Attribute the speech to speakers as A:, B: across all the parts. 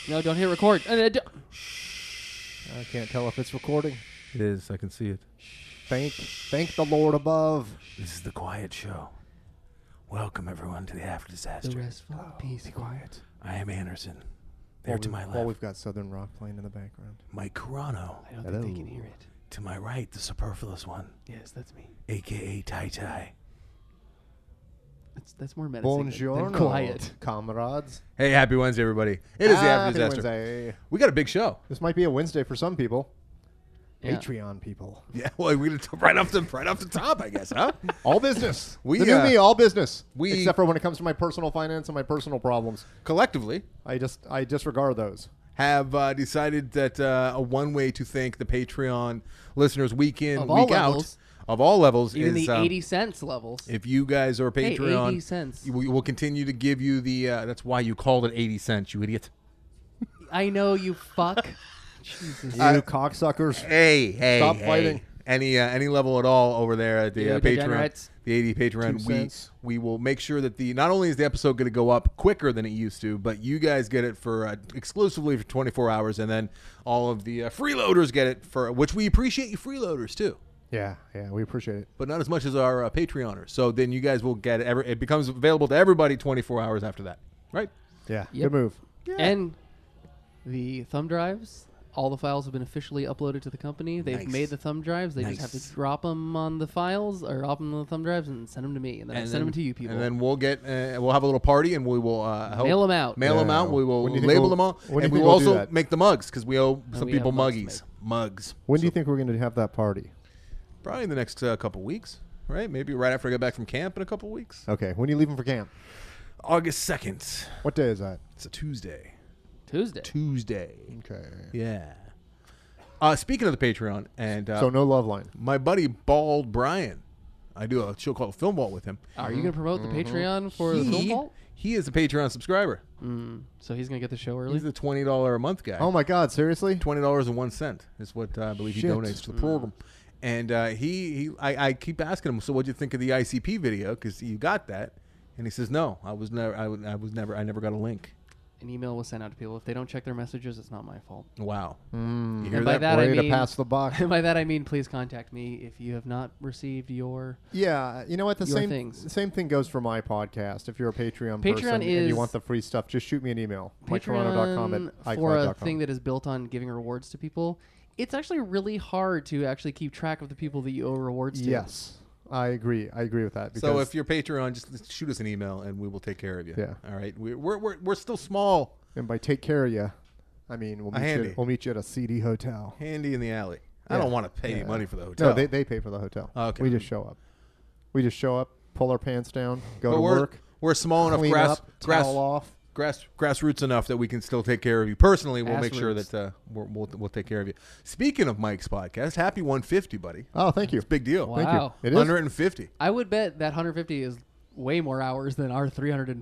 A: No, don't hit record.
B: I can't tell if it's recording.
C: It is. I can see it.
B: Thank the Lord above.
C: This is the Quiet Show. Welcome, everyone, to the After Disaster.
A: The restful, peaceful.
B: Be quiet.
C: I am Anderson. There to my
B: While
C: left,
B: we've got Southern Rock playing in the background.
C: Mike Carano.
A: I don't think they can hear it.
C: To my right, the superfluous one,
A: Yes, that's me.
C: a.k.a. Tai Tai.
A: That's more menacing
B: Buongiorno,
A: than quiet.
B: comrades.
C: Hey, happy Wednesday, everybody. It is the After
B: Happy
C: Disaster.
B: Wednesday.
C: We got a big show.
B: This might be a Wednesday for some people.
A: Yeah.
B: Patreon people.
C: Yeah, well, we right off the top, I guess, huh?
B: All business.
C: We,
B: the new me, all business.
C: we-
B: Except for when it comes to my personal finance and my personal problems.
C: Collectively,
B: I disregard those.
C: have decided that one way to thank the Patreon listeners week in,
A: Of all
C: week out,
A: levels.
C: of all levels,
A: Even
C: is
A: the 80 cents levels.
C: if you guys are
A: Hey,
C: Patreon,
A: 80 cents.
C: we will continue to give you the. That's why you called it 80 cents, you idiot.
A: I know, you fuck. Jesus.
B: You cocksuckers.
C: Hey,
B: Stop fighting.
C: Any level at all over there at the
A: You
C: Patreon,
A: degenerates.
C: the 80 Patreon,
B: 2
C: we
B: cents.
C: we will make sure that not only is the episode going to go up quicker than it used to, but you guys get it for exclusively for 24 hours, and then all of the freeloaders get it for which we appreciate you freeloaders too.
B: Yeah, we appreciate it.
C: But not as much as our Patreoners. So then you guys will get it. It becomes available to everybody 24 hours after that, right?
B: Yeah,
A: Yep.
B: good move.
A: And the thumb drives, all the files have been officially uploaded to the company. They've
C: Nice.
A: made the thumb drives. They just have
C: Nice.
A: to drop them on the files or drop them on the thumb drives and send them to me. And then I send them to you people.
C: And then we'll get we'll have a little party and we will help
A: Mail 'em out.
C: Mail them
B: Yeah.
C: out. We will
B: When do you think
C: label
B: we'll-
C: them all,
B: when do you
C: and we
B: think
C: will
B: we'll do
C: also
B: that?
C: make the mugs because we owe some
A: we
C: people
A: have mugs to
C: muggies. Mugs.
B: When do you think we're going to have that party?
C: Probably in the next couple weeks, right? Maybe right after I get back from camp in a couple weeks.
B: Okay, when are you leaving for camp?
C: August 2nd.
B: What day is that?
C: It's a Tuesday.
A: Tuesday.
B: Okay.
C: Yeah. Speaking of the Patreon, and
B: So no love line.
C: my buddy Bald Brian, I do a show called Film Vault with him.
A: Are you going to promote the Patreon for the Film Vault?
C: He is a Patreon subscriber.
A: So he's going to get the show early?
C: He's the $20 a month guy.
B: Oh my God! Seriously?
C: $20.01 is what I believe he
B: Shit.
C: donates to the program. And I keep asking him, so what do you think of the ICP video? Because you got that, and he says, no, I never got a link.
A: An email was sent out to people. If they don't check their messages, it's not my fault.
C: Wow, you hear
A: And by
C: that?
A: that
B: Way
A: I
B: to
A: mean,
B: pass the buck.
A: by that I mean, please contact me if you have not received your.
B: Yeah, you know what? The
A: Your
B: same
A: things.
B: the same thing goes for my podcast. If you're a Patreon,
A: Patreon
B: person and
A: is-
B: you want the free stuff, just shoot me an email. MikeToronto.com
A: Patreon
B: at
A: for a
B: iCloud.com.
A: thing that is built on giving rewards to people. It's actually really hard to actually keep track of the people that you owe rewards to.
B: Yes, I agree. I agree with that.
C: So
B: because-
C: if you're Patreon, just shoot us an email, and we will take care of you.
B: Yeah.
C: All right. We're still small,
B: and by take care of you, I mean
C: handy.
B: we'll meet you at a seedy hotel.
C: handy in the alley. I
B: Yeah.
C: don't want to pay
B: Yeah.
C: money for the hotel.
B: No, they pay for the hotel.
C: Okay.
B: We just show up. We just show up, pull our pants down, go
C: But
B: to work,
C: We're small enough,
B: clean up, towel off.
C: grassroots enough that we can still take care of you. Personally, we'll make sure
A: Assroots.
C: that we'll take care of you. Speaking of Mike's podcast, happy 150, buddy.
B: Oh, thank you.
C: It's a big deal.
A: Wow.
B: Thank you. It is.
C: 150.
A: I would bet that 150 is way more hours than our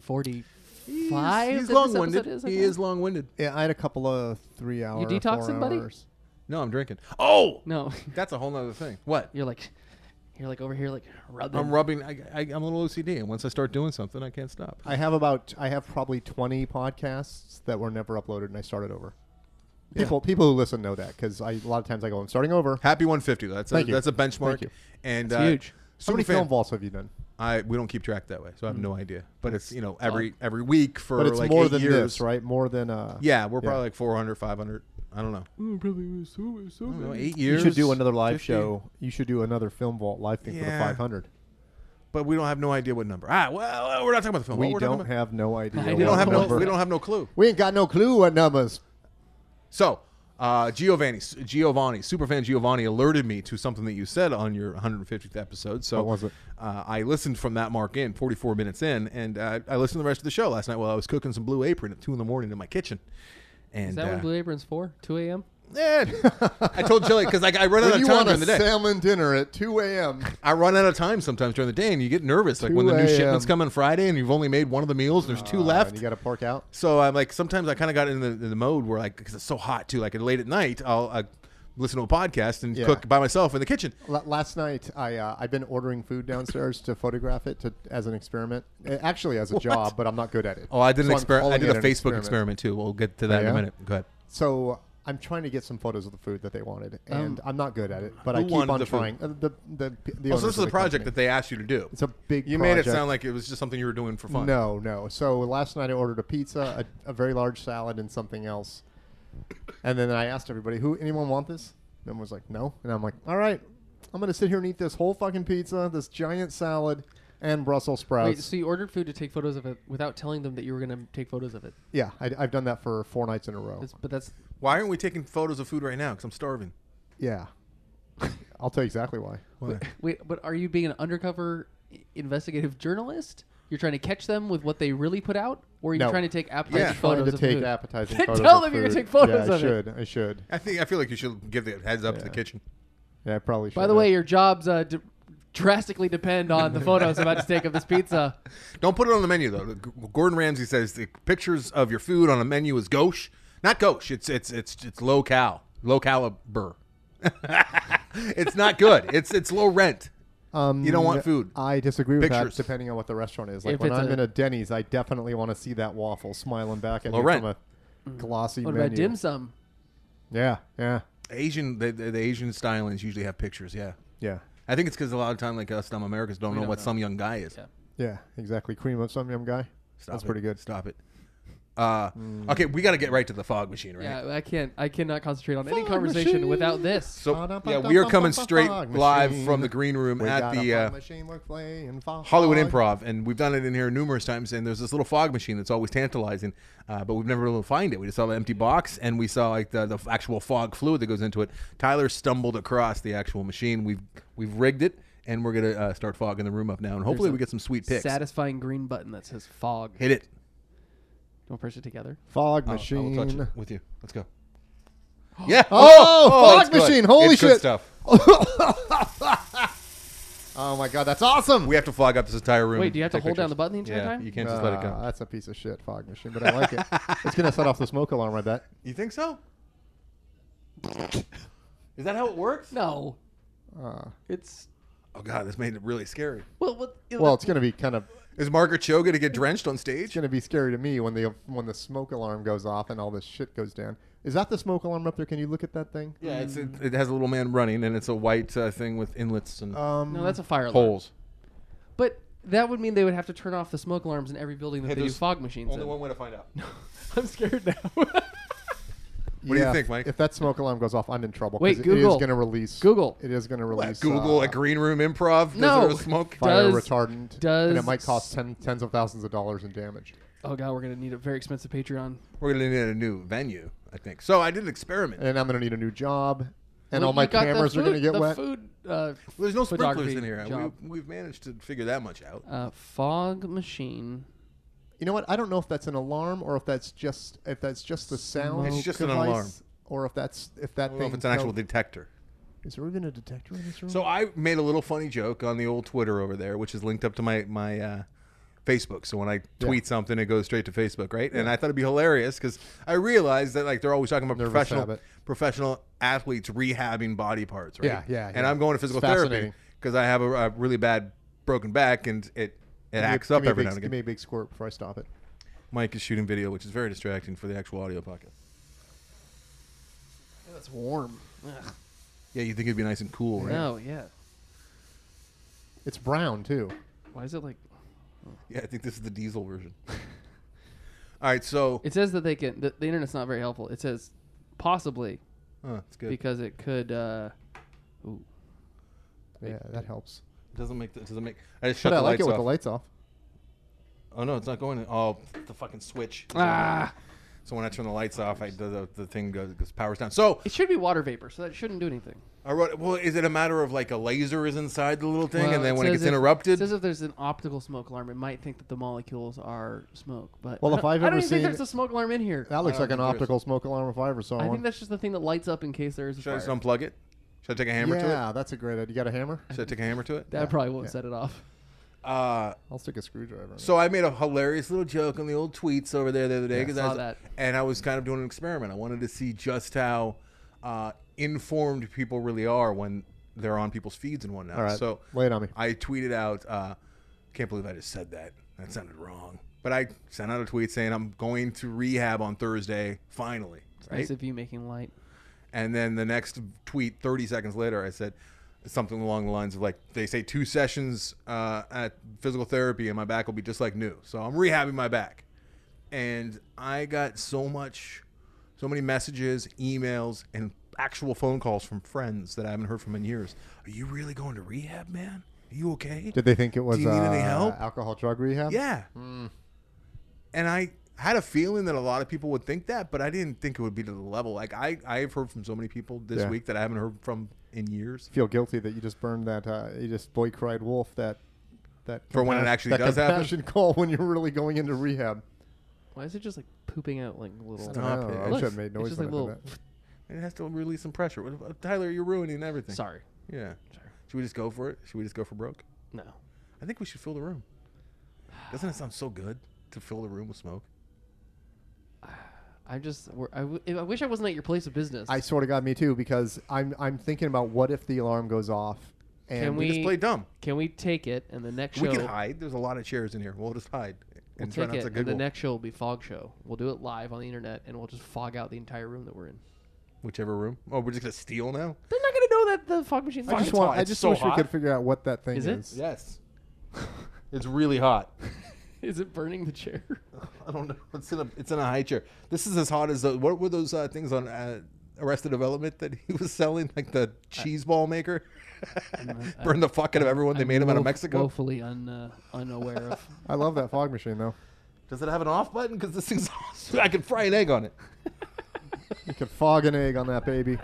A: 345.
C: He's
A: that this
C: long-winded.
A: episode is, I
C: He
A: think.
C: is long-winded.
B: Yeah, I had a couple of 3 hours.
A: You detoxing, buddy?
C: No, I'm drinking. Oh,
A: No,
C: that's a whole nother thing. What?
A: you're like over here, like rubbing.
C: I'm rubbing. I'm a little OCD, and once I start doing something, I can't stop.
B: I have probably 20 podcasts that were never uploaded, and I started over. People who listen know that because a lot of times I go, I'm starting over.
C: Happy 150. That's
B: Thank you.
C: that's a benchmark.
B: Thank you.
C: And
A: It's huge.
B: How many
C: Superfan-
B: film vaults have you done?
C: we don't keep track that way, so I have no idea. But it's every week for
B: But it's
C: like
B: more
C: 8
B: than
C: years.
B: this, right? More than
C: Yeah, we're probably like 400, 500. I don't know.
B: probably
C: I don't know, 8
B: You
C: years.
B: should do another live
C: 50.
B: show. You should do another film vault live thing for the
C: Yeah.
B: 500.
C: But we don't have no idea what number. Well, we're not talking about the film.
B: We
C: We're talking
B: don't
C: about-
B: have no idea.
A: We
C: We don't
B: what
C: have no.
B: number.
C: We don't have no clue.
B: We ain't got no clue what numbers.
C: So, Giovanni, superfan Giovanni alerted me to something that you said on your 150th episode. So
B: What was it?
C: I listened from that mark in, 44 minutes in, and I listened to the rest of the show last night while I was cooking some Blue Apron at 2 a.m. in my kitchen. And
A: Is that when Blue Apron's for? 2 a.m.
C: I told Chili because I run out
B: When
C: of
B: you
C: time
B: want
C: during
B: a
C: the day.
B: salmon dinner at 2 a.m.
C: I run out of time sometimes during the day, and you get nervous. Like when
B: 2
C: the new
B: a.m.
C: shipments come on Friday, and you've only made one of the meals, and there's 2 left.
B: And you got to pork out.
C: So I'm like, sometimes I kind of got in the mode where, like, because it's so hot too. Like late at night, I'll listen to a podcast and
B: Yeah.
C: cook by myself in the kitchen.
B: Last night, I've been ordering food downstairs to photograph it as an experiment. Actually, as a job, but I'm not good at it.
C: Oh, I did
B: So
C: an
B: I'm
C: experiment. I
B: calling
C: did
B: it
C: a
B: an
C: Facebook experiment too. We'll get to that in
B: yeah?
C: a minute. Go ahead.
B: So I'm trying to get some photos of the food that they wanted, and I'm not good at it. But I
C: Who
B: keep
C: wanted
B: on
C: the food?
B: trying. The
C: Oh,
B: owners
C: so this is
B: of
C: the project
B: company.
C: that they asked you to do.
B: It's a big.
C: You
B: project.
C: made it sound like it was just something you were doing for fun.
B: No. So last night I ordered a pizza, a very large salad, and something else. And then I asked everybody, anyone want this? And everyone was like, no. And I'm like, all right, I'm going to sit here and eat this whole fucking pizza, this giant salad, and Brussels sprouts.
A: Wait, so you ordered food to take photos of it without telling them that you were going to take photos of it?
B: Yeah, I've done that for 4 nights in a row.
A: But that's
C: Why aren't we taking photos of food right now? Because I'm starving.
B: Yeah. I'll tell you exactly why.
C: Why?
A: wait. But are you being an undercover investigative journalist? You're trying to catch them with what they really put out, or are you
B: No.
A: trying to take appetizing
C: Yeah.
A: photos
B: Trying to
A: of
B: take
A: food?
B: appetizing
A: Then
B: photos
A: tell
B: of
A: them you're gonna
B: food.
A: take photos
B: yeah,
A: of it.
B: I should.
C: I feel like you should give the heads up to the kitchen.
B: Yeah, I probably should.
A: By the way, your jobs drastically depend on the photos I'm about to take of this pizza.
C: Don't put it on the menu though. Gordon Ramsay says the pictures of your food on a menu is gauche, not gauche. It's low caliber. It's not good. It's low rent. You don't want food.
B: I disagree with
C: Pictures.
B: that, depending on what the restaurant is. Like
A: If
B: when
A: it's
B: I'm
A: a-
B: in a Denny's, I definitely want to see that waffle smiling back at
C: Low
B: me
C: rent.
B: from a glossy
A: What
B: menu.
A: about dim sum?
B: Yeah.
C: The Asian stylings usually have pictures. Yeah, I think it's because a lot of time like us dumb Americans don't
A: We
C: know
A: don't
C: what
A: know.
C: some young guy is.
A: Yeah.
B: Yeah, exactly. Cream of some yum guy.
C: Stop
B: That's
C: it.
B: pretty good.
C: Stop it. Okay, we got to get right to the fog machine, right?
A: Yeah, I cannot concentrate on any
B: Fog
A: conversation
B: machine.
A: without this.
C: So yeah, we are coming straight
B: Fog
C: live
B: machine.
C: from the green room
B: We
C: at
B: got
C: the
B: a fog machine, we're playing fog.
C: Hollywood Improv, and we've done it in here numerous times. And there's this little fog machine that's always tantalizing, but we've never been able to find it. We just saw the empty box, and we saw like the actual fog fluid that goes into it. Tyler stumbled across the actual machine. We've rigged it, and we're gonna start fogging the room up now, and hopefully
A: There's
C: we get some sweet pics.
A: Satisfying green button that says fog.
C: Hit it.
A: Don't press it together.
B: Fog
C: I
B: machine.
C: will touch it with you. Let's go. Yeah.
B: Oh,
C: it's
B: fog
C: good.
B: machine. Holy
C: It's good
B: shit.
C: stuff.
B: Oh my god, that's awesome.
C: We have to fog up this entire room.
A: Wait, do you have to
C: Take
A: hold down
C: pictures.
A: the button the entire
C: Yeah,
A: time?
C: you can't just let it go.
B: That's a piece of shit fog machine, but I like it. It's gonna set off the smoke alarm, I bet.
C: You think so? Is that how it works?
A: No,
B: Uh,
A: it's
C: Oh god, this made it really scary.
A: well.
B: well, it's gonna be kind of.
C: Is Margaret Cho going to get drenched on
B: It's
C: stage?
B: gonna be scary to me when the smoke alarm goes off and all this shit goes down. Is that the smoke alarm up there? Can you look at that thing?
C: Yeah, it has a little man running, and it's a white thing with inlets and
A: No, that's a fire alarm.
C: holes.
A: But that would mean they would have to turn off the smoke alarms in every building that
C: Hey,
A: they do
C: there's
A: fog machines
C: Only
A: in.
C: one way to find out.
A: I'm scared now.
C: What do you think, Mike?
B: If that smoke alarm goes off, I'm in trouble.
A: Wait,
B: 'cause it
A: Google.
B: is gonna release.
A: Google.
B: It is gonna release.
C: Google a green room improv.
A: No.
C: Visitor smoke.
B: fire
A: Does-
B: retardant,
A: does-
B: and it might cost tens of thousands of dollars in damage.
A: Oh god, we're gonna need a very expensive Patreon.
C: We're going to need a new venue, I think. So I did an experiment.
B: And I'm gonna need a new job, and
A: Well,
B: all my
A: you got the
B: cameras are gonna
A: food-
B: get
A: the
B: wet.
A: Food,
C: Well, there's no sprinklers
A: photography
C: in here.
A: job.
C: We've managed to figure that much out.
A: Fog machine.
B: You know what? I don't know if that's an alarm or if that's just the sound.
C: It's just an
B: device,
C: alarm.
B: Or if that
C: I don't know
B: thing.
C: if it's an actual detector.
B: Is there even a detector in this room?
C: So I made a little funny joke on the old Twitter over there, which is linked up to my Facebook. So when I tweet something, it goes straight to Facebook, right? And I thought it'd be hilarious because I realized that like they're always talking about
B: Nervous habit.
C: professional athletes rehabbing body parts, right?
B: Yeah.
C: And I'm going to physical
B: It's
C: therapy
B: fascinating.
C: because I have a really bad broken back and it acts up every now and
B: Give
C: again.
B: me a big squirt before I stop it.
C: Mike is shooting video, which is very distracting for the actual audio podcast.
A: That's warm. Ugh.
C: Yeah, you think it'd be nice and cool, right?
A: No, yeah.
B: It's brown too.
A: Why is it like?
C: Yeah, I think this is the diesel version. All right, so
A: It says that they can. The internet's not very helpful. It says possibly
C: it's good.
A: because it could. Ooh.
B: Yeah, that helps.
C: It doesn't make. I just shut
B: But I
C: the
B: like
C: lights
B: it with
C: off.
B: the lights off.
C: Oh no, it's not going. Oh, the fucking switch.
A: Ah.
C: So when I turn the lights off, the thing goes powers down. So
A: It should be water vapor, so that shouldn't do anything.
C: I wrote. Well, is it a matter of like a laser is inside the little thing,
A: Well,
C: and then when it
A: says
C: gets
A: It
C: interrupted,
A: says if there's an optical smoke alarm, it might think that the molecules are smoke. But
B: Well, if I've
A: I don't
B: ever
A: even think
B: seen-
A: there's a smoke alarm in here.
B: That looks
C: I
B: like
C: don't
B: an
C: think there is.
B: optical smoke alarm if I ever saw
A: I
B: one.
A: think that's just the thing that lights up in case there is a
C: should I
A: fire.
C: just unplug it? Should I take a hammer to it?
B: Yeah, that's a great idea. You got a hammer?
C: Should I take a hammer to it?
A: That probably won't set it off.
B: I'll stick a screwdriver in it.
C: So I made a hilarious little joke on the old tweets over there the other day
A: I saw that.
C: and I was kind of doing an experiment. I wanted to see just how informed people really are when they're on people's feeds and whatnot.
B: All right.
C: So
B: Lay it on me.
C: I tweeted out, can't believe I just said that. That sounded wrong. But I sent out a tweet saying I'm going to rehab on Thursday, finally.
A: It's
C: Right?
A: nice of you making light.
C: And then the next tweet, 30 seconds later, I said something along the lines of like, they say 2 sessions at physical therapy and my back will be just like new. So I'm rehabbing my back. And I got so many messages, emails, and actual phone calls from friends that I haven't heard from in years. Are you really going to rehab, man? Are you okay?
B: Did they think it was
C: Do you need any help?
B: alcohol drug rehab?
C: Yeah. And I had a feeling that a lot of people would think that, but I didn't think it would be to the level. Like I've heard from so many people this week that I haven't heard from in years.
B: Feel guilty that you just burned that. You just boy cried wolf that.
C: For when it actually
B: that
C: does happen?
B: compassion call when you're really going into rehab.
A: Why is it just like pooping out like little?
B: I
C: Stop
B: don't know.
C: it.
B: I
A: Look,
B: should have made
A: it's
B: noise
A: just
B: when
A: like
B: I
A: little.
B: did that.
C: It has to release some pressure. Tyler, you're ruining everything.
A: Sorry.
C: Yeah. Should we just go for it? Should we just go for broke?
A: No.
C: I think we should fill the room. Doesn't it sound so good to fill the room with smoke?
A: I wish I wasn't at your place of business.
B: I sort of got me too because I'm thinking about what if the alarm goes off and
A: Can
C: We just play dumb.
A: Can we take it and the next show?
C: We can hide. There's a lot of chairs in here. We'll just hide.
A: We'll
C: And try
A: take
C: not
A: it,
C: to
A: and the
C: giggle.
A: next show will be fog show. We'll do it live on the internet, and we'll just fog out the entire room that we're in.
C: Whichever room. Oh, we're just going to steal now?
A: They're not gonna know that the fog machine.
B: I just
C: it's hot.
B: I
C: It's
B: just
C: so
B: wish we
C: hot.
B: could figure out what that thing
A: Is
B: is.
A: it?
C: Yes. It's really hot.
A: Is it burning the chair?
C: I don't know. It's in a high chair. This is as hot as what were those things on Arrested Development that he was selling, like the cheese ball maker? Burn the fuck out of everyone. They made him out of Mexico.
A: Woefully unaware of.
B: I love that fog machine though.
C: Does it have an off button? Because this thing's awesome. I could fry an egg on it.
B: You could fog an egg on that baby.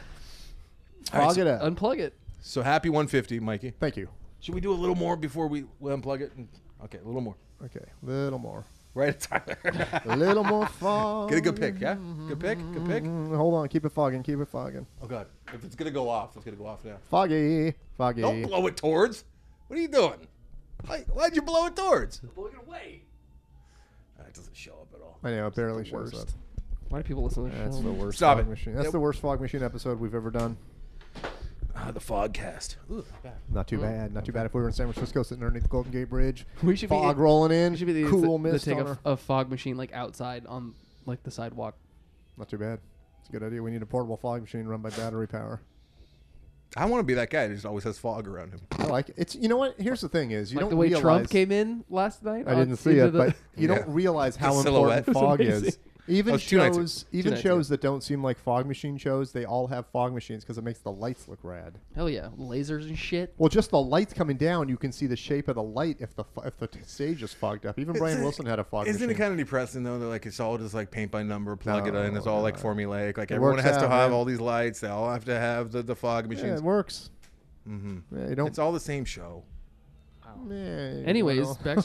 C: All right,
B: Fog
C: so
B: it out.
A: Unplug it.
C: So happy 150, Mikey.
B: Thank you.
C: Should we do a little more before we unplug it? Okay, a little more.
B: Okay, little more.
C: Right, Tyler.
B: A little more fog.
C: Get a good pick, yeah? Good pick? Good pick?
B: Hold on, keep it fogging, keep it fogging.
C: Oh, God. If it's going to go off, it's going to go off now.
B: Foggy, foggy.
C: Don't blow it towards. What are you doing? Why'd you blow it towards?
A: Blowing it away.
C: That doesn't show up at all.
B: I know, it barely
A: The
B: shows
A: worst.
B: up.
A: Why do people listen to the
B: That's
A: show?
B: the worst
C: Stop
B: fog
C: it.
B: machine. That's
C: Yep.
B: the worst fog machine episode we've ever done.
C: The Fogcast. Ooh, bad.
B: Not too bad. Not too bad. If we were in San Francisco sitting underneath the Golden Gate Bridge,
A: We should
B: fog
A: be.
B: rolling in,
A: We should be
B: cool
A: the
B: mist
A: take
B: on
A: a fog machine like outside on like the sidewalk.
B: Not too bad. It's a good idea. We need a portable fog machine run by battery power.
C: I want to be that guy that just always has fog around him.
B: I like it. It's, you know what? Here's the thing is, you
A: Like
B: don't
A: the way
B: realize.
A: Trump came in last night.
B: I didn't see
A: into
B: it,
A: the-
B: but you
C: Yeah.
B: don't realize how
C: The silhouette.
B: important
A: It was
B: fog is.
A: amazing.
B: Even
C: Oh, it's 2 nights ago.
B: shows, even
A: 2 nights
B: shows that don't seem like fog machine shows, they all have fog machines because it makes the lights look rad.
A: Hell yeah, lasers and shit.
B: Well, just the lights coming down, you can see the shape of the light if the stage is fogged up. Even Brian
C: Isn't it-
B: Wilson had a fog
C: Isn't
B: machine.
C: it kind of depressing though that like it's all just like paint by number, plug it in, it's all like
B: No.
C: formulaic. Like
B: It
C: everyone
B: works
C: has to
B: out,
C: have
B: man.
C: all these lights. They all have to have the fog
B: Yeah,
C: machines.
B: it works.
C: hmm
B: Yeah, you don't.
C: It's all the same show.
B: Yeah,
A: Anyways,
B: well.
A: back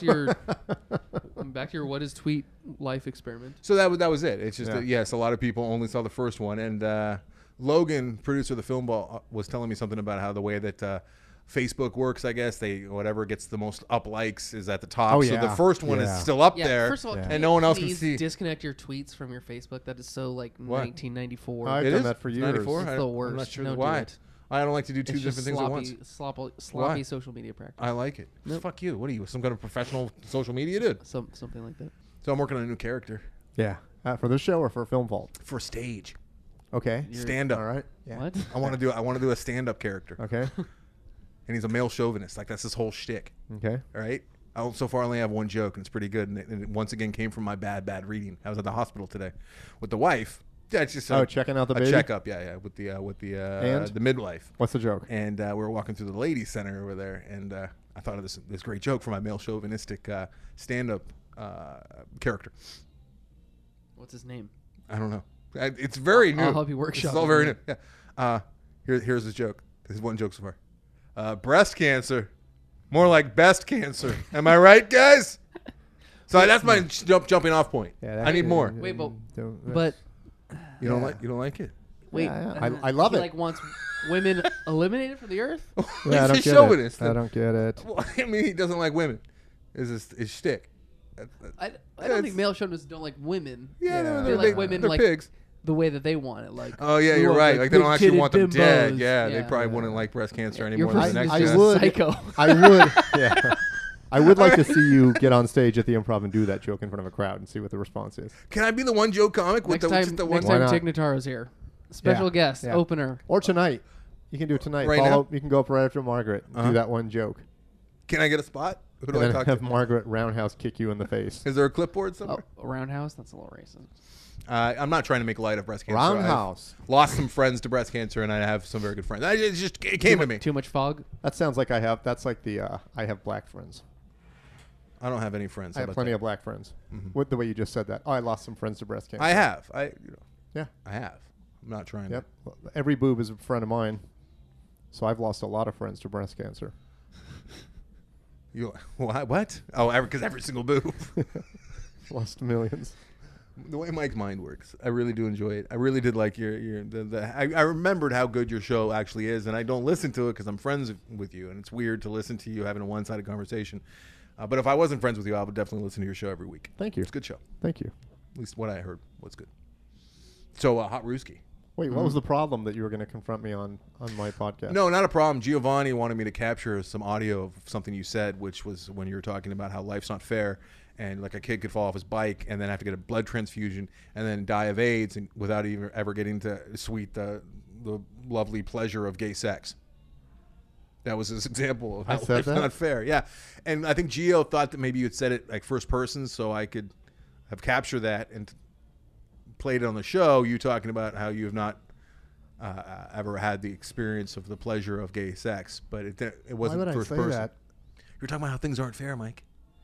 A: to your what is tweet life experiment.
C: So that was it. It's just
B: Yeah.
C: that yes, a lot of people only saw the first one, and Logan, producer of the Film Ball, was telling me something about how the way that Facebook works. I guess whatever gets the most up likes is at the top.
B: Oh,
C: So the
B: yeah.
C: first one is
B: Yeah.
C: still up
A: Yeah,
C: there.
A: first of all,
B: Yeah.
A: can
C: And
A: you
C: no one else can
A: please
C: see.
A: disconnect your tweets from your Facebook. That is so like
C: What?
A: 1994.
B: I've
C: It
B: done
C: is?
B: that for years.
C: 94?
A: It's
C: I-
A: the
C: I'm
A: worst.
C: not sure
A: Don't do
C: why.
A: it.
C: I don't like to do two
A: It's
C: different
A: just
C: things at once.
A: sloppy
C: Why?
A: social media practice.
C: I like it.
A: Nope.
C: Fuck you. What are you? Some kind of professional social media dude?
A: Something like that.
C: So I'm working on a new character
B: Yeah, for this show or for Film Vault.
C: for stage.
B: Okay.
A: You're-
C: Stand up.
B: All right. Yeah.
A: What?
C: I want to do a stand up character,
B: Okay.
C: and he's a male chauvinist. Like that's his whole shtick.
B: Okay.
C: All right. So far, I only have one joke, and it's pretty good. And it once again came from my bad reading. I was at the hospital today with the wife. Yeah, it's just
B: Checking out the
C: a
B: baby.
C: checkup. Yeah, with the
B: And?
C: the midwife.
B: What's the joke?
C: And we were walking through the ladies' center over there, and I thought of this great joke for my male chauvinistic stand-up character.
A: What's his name?
C: I don't know. It's very new.
A: I'll help you workshop
C: It's all
A: it.
C: very new. Yeah. Here's his joke. This is one joke so far. Breast cancer, more like best cancer. Am I right, guys? So that's my jumping off point.
B: Yeah,
C: I need more.
A: Wait, but
B: don't-
A: But
C: You don't
B: Yeah.
C: like it?
A: wait,
B: Yeah. I love
A: he
B: it.
A: like wants women eliminated from the earth.
B: Yeah, I
C: He's
B: don't
C: a
B: get
C: chauvinist.
B: it. I don't get it.
C: Well, I mean, he doesn't like women. Is his shtick?
A: I
C: Yeah,
A: don't think
C: it's-
A: male chauvinists don't like women.
C: Yeah,
B: Yeah.
C: they're
A: They like
C: big-
A: women
C: they're
A: like
C: pigs.
A: the way that they want it. Like,
C: Oh yeah,
A: we
C: you're
A: want,
C: right. Like they don't actually
A: big-titted
C: want them dead.
A: bimbos.
C: Yeah, they probably wouldn't like breast cancer
A: Your
C: anymore than the
A: person is
C: next
A: just
C: guy.
B: would-
A: psycho.
B: I would. Yeah. I would like to see you get on stage at the Improv and do that joke in front of a crowd and see what the response is.
C: Can I be the one joke comic with
A: Next
C: just the one?
A: next
B: Why
A: time
B: not?
A: Tig Notaro's here, special
B: Yeah,
A: guest,
B: yeah.
A: opener.
B: Or tonight. You can do it tonight.
C: Right
B: Follow.
C: now?
B: You can go up right after Margaret.
C: Uh-huh.
B: Do that one joke.
C: Can I get a spot? Who do
B: And
C: I
B: then
C: talk
B: have
C: to?
B: Margaret roundhouse kick you in the face.
C: Is there a clipboard somewhere?
A: Oh, a roundhouse? That's a little racist.
C: I'm not trying to make light of breast cancer. I've
B: Roundhouse.
C: lost some friends to breast cancer, and I have some very good friends. It came to me.
A: Too much fog?
B: That sounds like I have. That's like the I have black friends.
C: I don't have any friends.
B: I have plenty of black friends.
C: Mhm.
B: With the way you just said that. Oh, I lost some friends to breast cancer.
C: I have.
B: Yeah.
C: I have. I'm not trying.
B: Yep. Every boob is a friend of mine. So I've lost a lot of friends to breast cancer.
C: You what? Oh, because every single boob.
B: Lost millions.
C: The way Mike's mind works, I really do enjoy it. I really did like I remembered how good your show actually is, and I don't listen to it because I'm friends with you, and it's weird to listen to you having a one-sided conversation. But if I wasn't friends with you, I would definitely listen to your show every week.
B: Thank you.
C: It's a good show.
B: Thank you.
C: At least what I heard was good. So, Hot Rooski.
B: Wait, what was the problem that you were going to confront me on my podcast?
C: No, not a problem. Giovanni wanted me to capture some audio of something you said, which was when you were talking about how life's not fair, and like a kid could fall off his bike and then have to get a blood transfusion and then die of AIDS and without even ever getting to sweet the lovely pleasure of gay sex. That was his example of
B: I
C: how
B: said
C: life's
B: that?
C: not fair. Yeah, and I think Gio thought that maybe you had said it like first person, so I could have captured that and played it on the show. You talking about how you have not ever had the experience of the pleasure of gay sex, but it wasn't
B: Why would
C: first
B: I say
C: person.
B: that?
C: You're talking about how things aren't fair, Mike.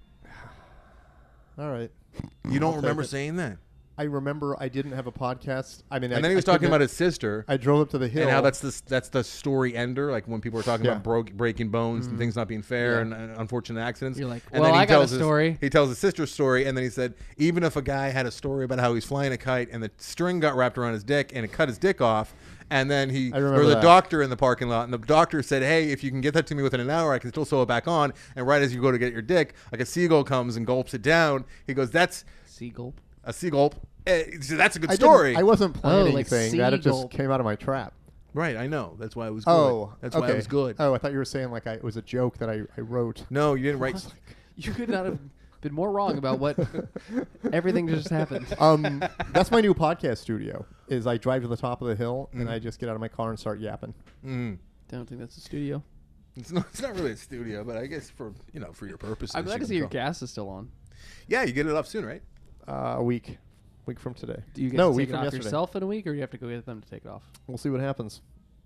B: All right.
C: You don't
B: I'll take
C: remember
B: it.
C: saying that.
B: I remember I didn't have a podcast. I mean,
C: And then he was talking about his sister
B: I drove up to the hill.
C: and how that's the story ender, like when people are talking
B: Yeah.
C: about breaking bones and things not being fair
B: Yeah.
C: and unfortunate accidents.
A: You're like,
C: and
A: well,
C: then he
A: I got a
C: tells
A: story.
C: He tells his sister's story, and then he said, even if a guy had a story about how he's flying a kite and the string got wrapped around his dick and it cut his dick off, and then
B: I
C: there
B: remember
C: was a
B: that.
C: doctor in the parking lot, and the doctor said, hey, if you can get that to me within an hour, I can still sew it back on. And right as you go to get your dick, like a seagull comes and gulps it down. He goes, that's
A: Seagull.
C: a seagull. So that's a good
B: I
C: story.
B: didn't- I wasn't planning
A: like
B: saying that. It just
A: seagull.
B: came out of my trap.
C: Right, I know. That's why it was good.
B: Oh,
C: That's
B: okay.
C: why it was good.
B: Oh, I thought you were saying like it was a joke that I wrote.
C: No, you didn't write.
A: You could not have been more wrong about what everything just happened.
B: That's my new podcast studio. Is I drive to the top of the hill and
C: Mm.
B: I just get out of my car and start yapping.
C: Mm.
A: Don't think that's a studio.
C: It's not really a studio, but I guess for your purposes.
A: I'm glad
C: you
A: to
C: can
A: see your
C: go.
A: gas is still on.
C: Yeah, you get it up soon, right?
B: A week from today.
A: Do you get
B: no,
A: to
B: a week
A: take it
B: from
A: off
B: yesterday.
A: yourself in a week, or do you have to go get them to take it off?
B: We'll see what happens.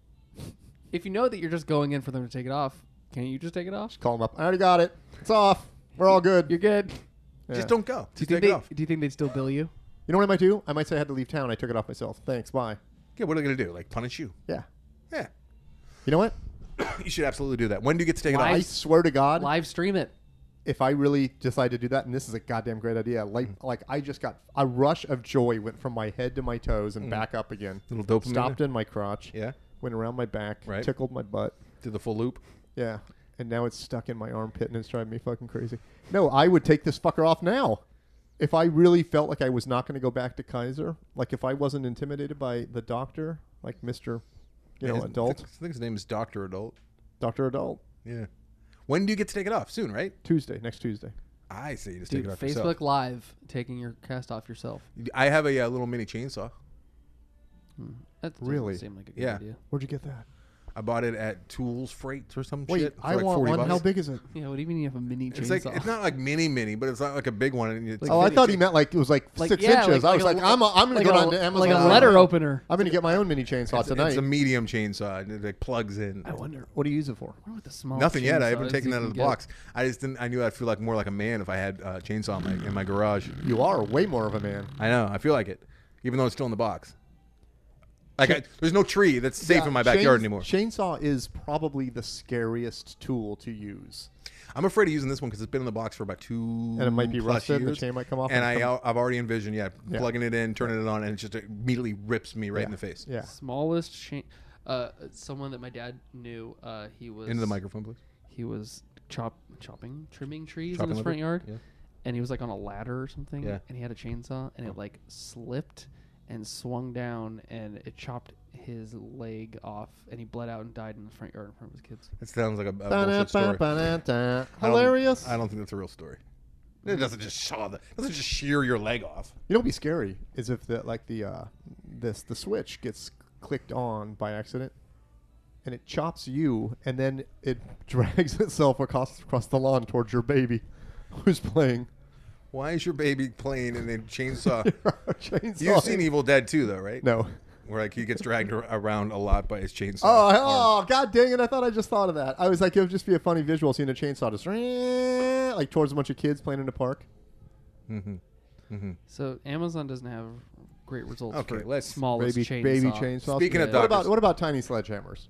A: If you know that you're just going in for them to take it off, can't you just take it off?
B: Call them up. I already got it. It's off. We're all good.
A: You're good.
B: Yeah.
C: Just don't go.
A: Do you
C: Just
A: think
C: take it off.
A: do you think they'd still bill you?
B: You know what I might do? I might say I had to leave town. I took it off myself. Thanks. Bye.
C: Yeah, what are they gonna do? Like punish you?
B: Yeah.
C: Yeah,
B: You know what?
C: you should absolutely do that. When do you get to take it
A: Why?
B: I
C: off?
B: swear to God,
A: Live stream it.
B: if I really decide to do that, and this is a goddamn great idea, like I just got a rush of joy, went from my head to my toes and back up again.
C: Little dopamine.
B: Stopped in my crotch.
C: Yeah,
B: Went around my back.
C: Right.
B: Tickled my butt.
C: did the full loop.
B: Yeah. And now it's stuck in my armpit and it's driving me fucking crazy. No, I would take this fucker off now. If I really felt like I was not going to go back to Kaiser, like if I wasn't intimidated by the doctor, like Mr. Adult,
C: I think his name is Dr. Adult.
B: Dr. Adult,
C: Yeah. When do you get to take it off? Soon, right?
B: next Tuesday.
C: I say you just
A: Dude,
C: take it off
A: Facebook
C: yourself.
A: Live taking your cast off yourself.
C: I have a little mini chainsaw.
A: That doesn't
B: Really?
A: seem like a good
C: Yeah.
A: idea.
B: Where'd you get that?
C: I bought it at Tools Freight or some
B: Wait,
C: shit. for
B: I
C: like
B: want
C: 40
B: one.
C: bucks.
B: How big is it?
A: Yeah, what do you mean you have a mini
C: It's
A: chainsaw?
C: like it's not like mini, but it's not like a big one. And it's
A: Like
B: Oh, I
A: really
B: thought he meant like it was like,
A: Like,
B: 6
A: yeah,
B: inches.
A: like
B: I was
A: a-
B: like, I'm going
A: like
B: to go
A: a-
B: on to Amazon.
A: like a
B: right
A: letter
B: now.
A: opener.
B: I'm going to get my own mini chainsaw tonight.
C: It's a medium chainsaw. And it like plugs in.
A: I wonder.
B: What do you use it for?
A: I wonder what the small
C: Nothing yet. I
A: chainsaw
C: haven't
A: is
C: taken
A: you
C: that out
A: can
C: of the
A: get.
C: box. I just didn't. I knew I'd feel like more like a man if I had a chainsaw in my garage.
B: You are way more of a man.
C: I know. I feel like it, even though it's still in the box. Like there's no tree that's safe in my backyard anymore.
B: Chainsaw is probably the scariest tool to use.
C: I'm afraid of using this one because it's been in the box for about 2
B: And it might be
C: plus
B: rusted, the
C: years.
B: chain might come off
C: And
B: and
C: I've already envisioned,
B: Yeah.
C: plugging it in, turning it on, and it just immediately rips me right in the face.
B: Yeah.
A: Smallest chain. Someone that my dad knew. He was
C: Into the microphone, please.
A: He was trimming trees
C: Chopping
A: in his
C: lumber?
A: front yard,
C: Yeah.
A: and he was like on a ladder or something.
C: Yeah.
A: And he had a chainsaw, and it like slipped, and swung down, and it chopped his leg off, and he bled out and died in the front yard in front of his kids.
C: It sounds like a bullshit story.
B: Hilarious.
C: I don't think that's a real story. It doesn't just shear your leg off.
B: You know what'd be scary is if the switch gets clicked on by accident, and it chops you, and then it drags itself across the lawn towards your baby, who's playing.
C: Why is your baby playing in a chainsaw?
B: Chainsaw.
C: You've seen Evil Dead 2, though, right?
B: No.
C: Where like he gets dragged around a lot by his chainsaw.
B: Oh, god dang it! I just thought of that. I was like, it would just be a funny visual seeing a chainsaw just like towards a bunch of kids playing in the park.
A: So Amazon doesn't have great results
C: Okay,
A: for
C: let's-
A: smallest
B: Baby chainsaws.
C: Speaking of
B: what
C: doctors.
B: about tiny sledgehammers?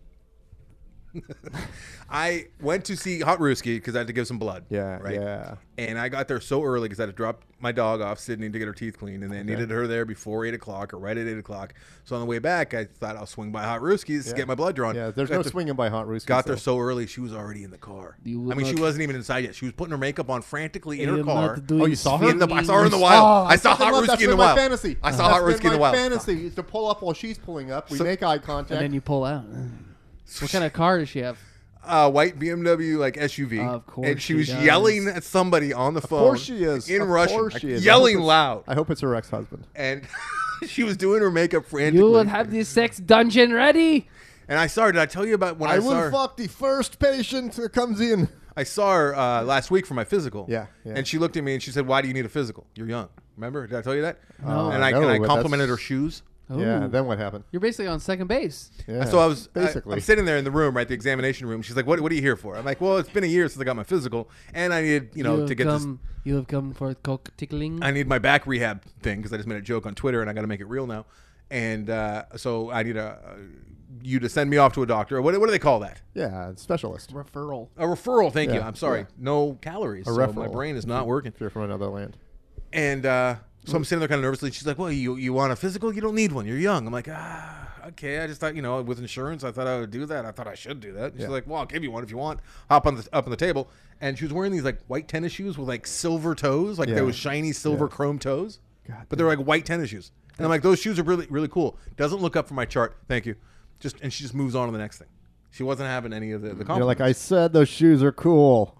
C: I went to see Hot Rooski because I had to give some blood.
B: Yeah,
C: right?
B: yeah.
C: And I got there so early because I had to drop my dog off, Sydney, to get her teeth cleaned, and they needed her there before 8 o'clock or right at 8 o'clock. So on the way back, I thought I'll swing by Hot Rooski's to
B: Yeah.
C: get my blood drawn.
B: Yeah, there's
C: Got
B: no
C: there-
B: swinging by Hot Rooski.
C: Got there so early, she was already in the car.
A: You
C: I
A: will
C: mean, she
A: not-
C: wasn't even inside yet. She was putting her makeup on frantically in her car.
B: Oh, you saw her?
C: I saw her in the wild. I saw Hot
B: That's
C: Rooski in the
B: been my
C: wild.
B: fantasy.
C: I saw Hot
B: That's
C: Rooski
B: been
C: in the
B: my
C: wild.
B: fantasy is to pull up while she's pulling up. We make eye contact.
A: and then you pull out. What kind of car does she have?
C: White BMW like SUV.
A: Of course
C: and she
A: she
C: was
A: does.
C: yelling at somebody on the phone.
B: Of course she is.
C: In
B: Of
C: Russian.
B: course
C: like,
B: she is.
C: yelling loud.
B: I hope it's her ex-husband.
C: And she was doing her makeup frantically.
A: You will have the sex dungeon ready.
C: And I saw her. Did I tell you about when I,
B: I
C: saw
B: will
C: her?
B: fuck the first patient that comes in.
C: I saw her last week for my physical.
B: Yeah.
C: And she looked at me and she said, "Why do you need a physical? You're young." Remember? Did I tell you that?
A: No.
C: And I
B: No, but
C: complimented her
B: that's-
C: shoes.
B: Yeah.
A: Ooh.
B: Then what happened?
A: You're basically on second base.
B: Yeah.
C: So
B: basically.
C: I'm sitting there in the room, right, the examination room. She's like, "What are you here for?" I'm like, "Well, it's been a year since I got my physical, and I needed, to get this.
A: You have come for cock tickling.
C: I need my back rehab thing because I just made a joke on Twitter, and I got to make it real now. And so I need you to send me off to a doctor. What do they call that?
B: Yeah, specialist.
A: Referral.
C: A referral. Thank you.
B: Yeah,
C: I'm sorry.
B: yeah.
C: No calories.
B: A
C: So my
B: referral.
C: brain is not working.
B: If you're from another land.
C: And so I'm sitting there kind of nervously. She's like, "Well, you want a physical? You don't need one. You're young." I'm like, okay. I just thought, with insurance, I thought I would do that. I thought I should do that. And she's
B: Yeah.
C: like, "Well, I'll give you one if you want. Hop up on the table." And she was wearing these like white tennis shoes with like silver toes, like
B: Yeah.
C: those shiny silver
B: Yeah.
C: chrome toes.
B: God
C: But they're like white tennis shoes. And I'm like, those shoes are really, really cool. Doesn't look up from my chart. Thank you. And she just moves on to the next thing. She wasn't having any of the compliments.
B: You're like, I said those shoes are cool.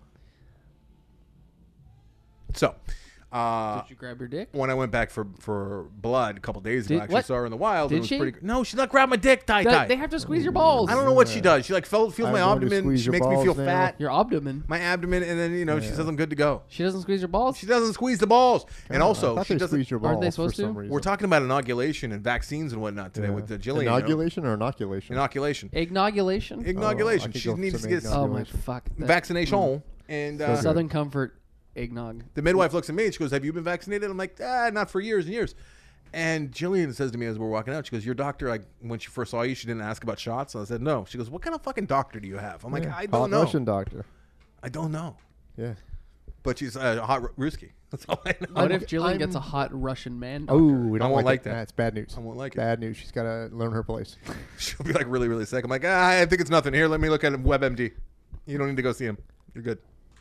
C: So,
A: Did you grab your dick?
C: when I went back for blood a couple days ago, I actually
A: What?
C: saw her in the wild.
A: Did
C: It was
A: she?
C: pretty. No, she's not grabbing my dick, Ty.
A: They have to squeeze your balls.
C: I don't know what she does. She like feels my
B: I'm going to
C: abdomen.
B: squeeze
C: She
B: your
C: makes me feel
B: balls now.
C: fat.
A: Your abdomen.
C: My abdomen, and then she says I'm good to go.
A: She doesn't squeeze your balls.
C: She doesn't squeeze the balls, and
B: I
C: also
B: thought
C: she
B: they
C: doesn't.
B: squeeze your balls
A: Aren't they supposed
B: for some
A: to?
B: reason.
C: We're talking about inoculation and vaccines and whatnot today with the Jillian.
B: Inauguration or inoculation?
C: Inoculation.
A: Ignogulation.
C: Inoculation.
B: I could
C: She
B: go
C: needs
B: for
C: to get
B: some
A: Oh my
B: Inoculation.
A: fuck. That-
C: vaccination. And
B: So
A: Southern Comfort eggnog.
C: the midwife looks at me and she goes, "Have you been vaccinated?" I'm like, not for years and years. And Jillian says to me as we're walking out, she goes, "Your doctor, like when she first saw you, she didn't ask about shots." And I said, "No." She goes, "What kind of fucking doctor do you have?" I'm like,
B: Yeah.
C: "I don't
B: Hot
C: know.
B: Russian doctor.
C: I don't know."
B: Yeah.
C: But she's a hot Ruski. That's all I know.
A: What if Jillian
B: I'm-
A: gets a hot Russian man doctor?
B: Oh, we don't
C: won't like
B: it.
C: that.
B: Nah, it's bad news.
C: I won't like it.
B: Bad news. She's got to learn her place.
C: She'll be like really, really sick. I'm like, I think it's nothing. Here, let me look at WebMD. You don't need to go see him. You're good.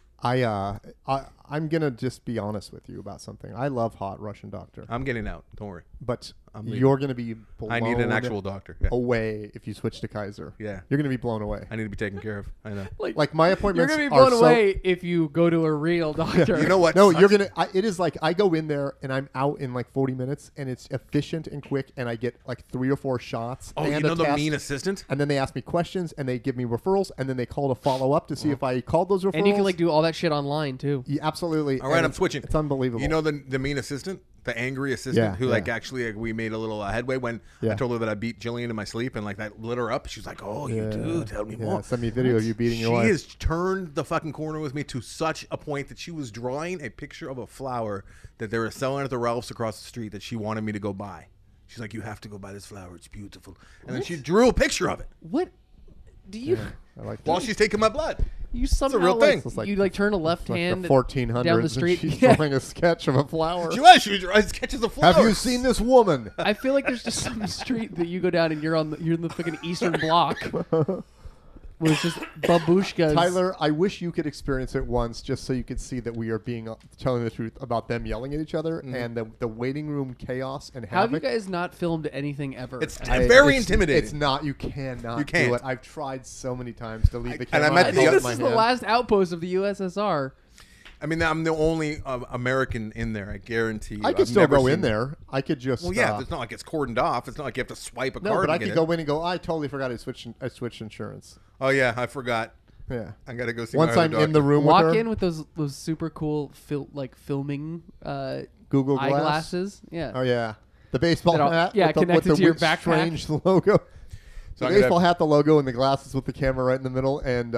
B: I'm gonna just be honest with you about something. I love Hot Russian Doctor,
C: I'm getting out. Don't worry.
B: but
C: leaving.
B: you're gonna be blown
C: I need an actual doctor. Yeah.
B: away if you switch to Kaiser.
C: Yeah.
B: You're gonna be blown away.
C: I need to be taken care of. I know.
B: Like my
A: You're
B: appointments
A: gonna be
B: are
A: blown
B: so-
A: away if you go to a real doctor.
C: You know what?
B: No,
C: sucks?
B: you're gonna. It is like I go in there and I'm out in like 40 minutes, and it's efficient and quick, and I get like 3 or 4 shots.
C: Oh,
B: and
C: you know
B: a
C: the
B: test,
C: mean assistant?
B: And then they ask me questions, and they give me referrals, and then they call to follow up to see if I called those referrals.
A: And you can like do all that shit online too.
B: Yeah, absolutely.
C: All right,
B: And
C: I'm switching.
B: It's unbelievable.
C: You know the mean assistant? The angry assistant
B: Yeah,
C: who
B: yeah.
C: like actually we made a little headway when I
B: Yeah.
C: told her that I beat Jillian in my sleep and like that lit her up. She was like, "Oh, you do? Tell me more."
B: Send me a video of you beating
C: She
B: your wife.
C: has turned the fucking corner with me to such a point that she was drawing a picture of a flower that they were selling at the Ralph's across the street that she wanted me to go buy. She's like, "You have to go buy this flower. It's beautiful." And then she drew a picture of it
A: What do you?
B: I like that.
C: while she's taking my blood.
A: You somehow
C: real thing.
B: It's like
A: you like turn a left
B: like
A: hand
B: the 1400s,
A: down the
B: and
A: street.
B: she's
A: Yeah.
B: drawing a sketch of a flower.
C: She was drawing sketches of flowers.
B: Have you seen this woman?
A: I feel like there's just some street that you go down and you're in the fucking Eastern Bloc. was just babushkas.
B: Tyler, I wish you could experience it once, just so you could see that we are telling the truth about them yelling at each other and the waiting room chaos and
A: How have you
B: havoc.
A: guys not filmed anything ever?
C: It's
B: I-
C: very
B: it's-
C: intimidating.
B: It's not. You cannot
C: You can't.
B: do it. I've tried so many times to leave the
C: and I
B: camera.
C: met
A: I
C: the-
A: think
B: hold
A: this
B: my
A: is the
B: hand.
A: last outpost of the USSR.
C: I mean, I'm the only American in there. I guarantee you.
B: I could
C: I've
B: still
C: never
B: go in
C: seen-
B: there. I could just.
C: Well, yeah, it's not like it's cordoned off. It's not like you have to swipe a
B: no,
C: card.
B: but
C: to
B: I
C: get
B: could
C: in.
B: go in and go. I totally forgot I switched insurance.
C: Oh yeah, I forgot.
B: Yeah.
C: I gotta go see.
B: Once
C: my
B: I'm
C: other
B: in the
C: doctor.
B: room
A: Walk
B: with her,
A: in with those super cool filming
B: Google Glass.
A: eyeglasses. Yeah.
B: Oh yeah, the baseball
A: That all-
B: hat.
A: yeah,
B: with the,
A: connected
B: with
A: to your
B: the
A: backpack.
B: strange logo.
C: So
B: The
C: I'm gonna-
B: baseball hat, the logo, and the glasses with the camera right in the middle, and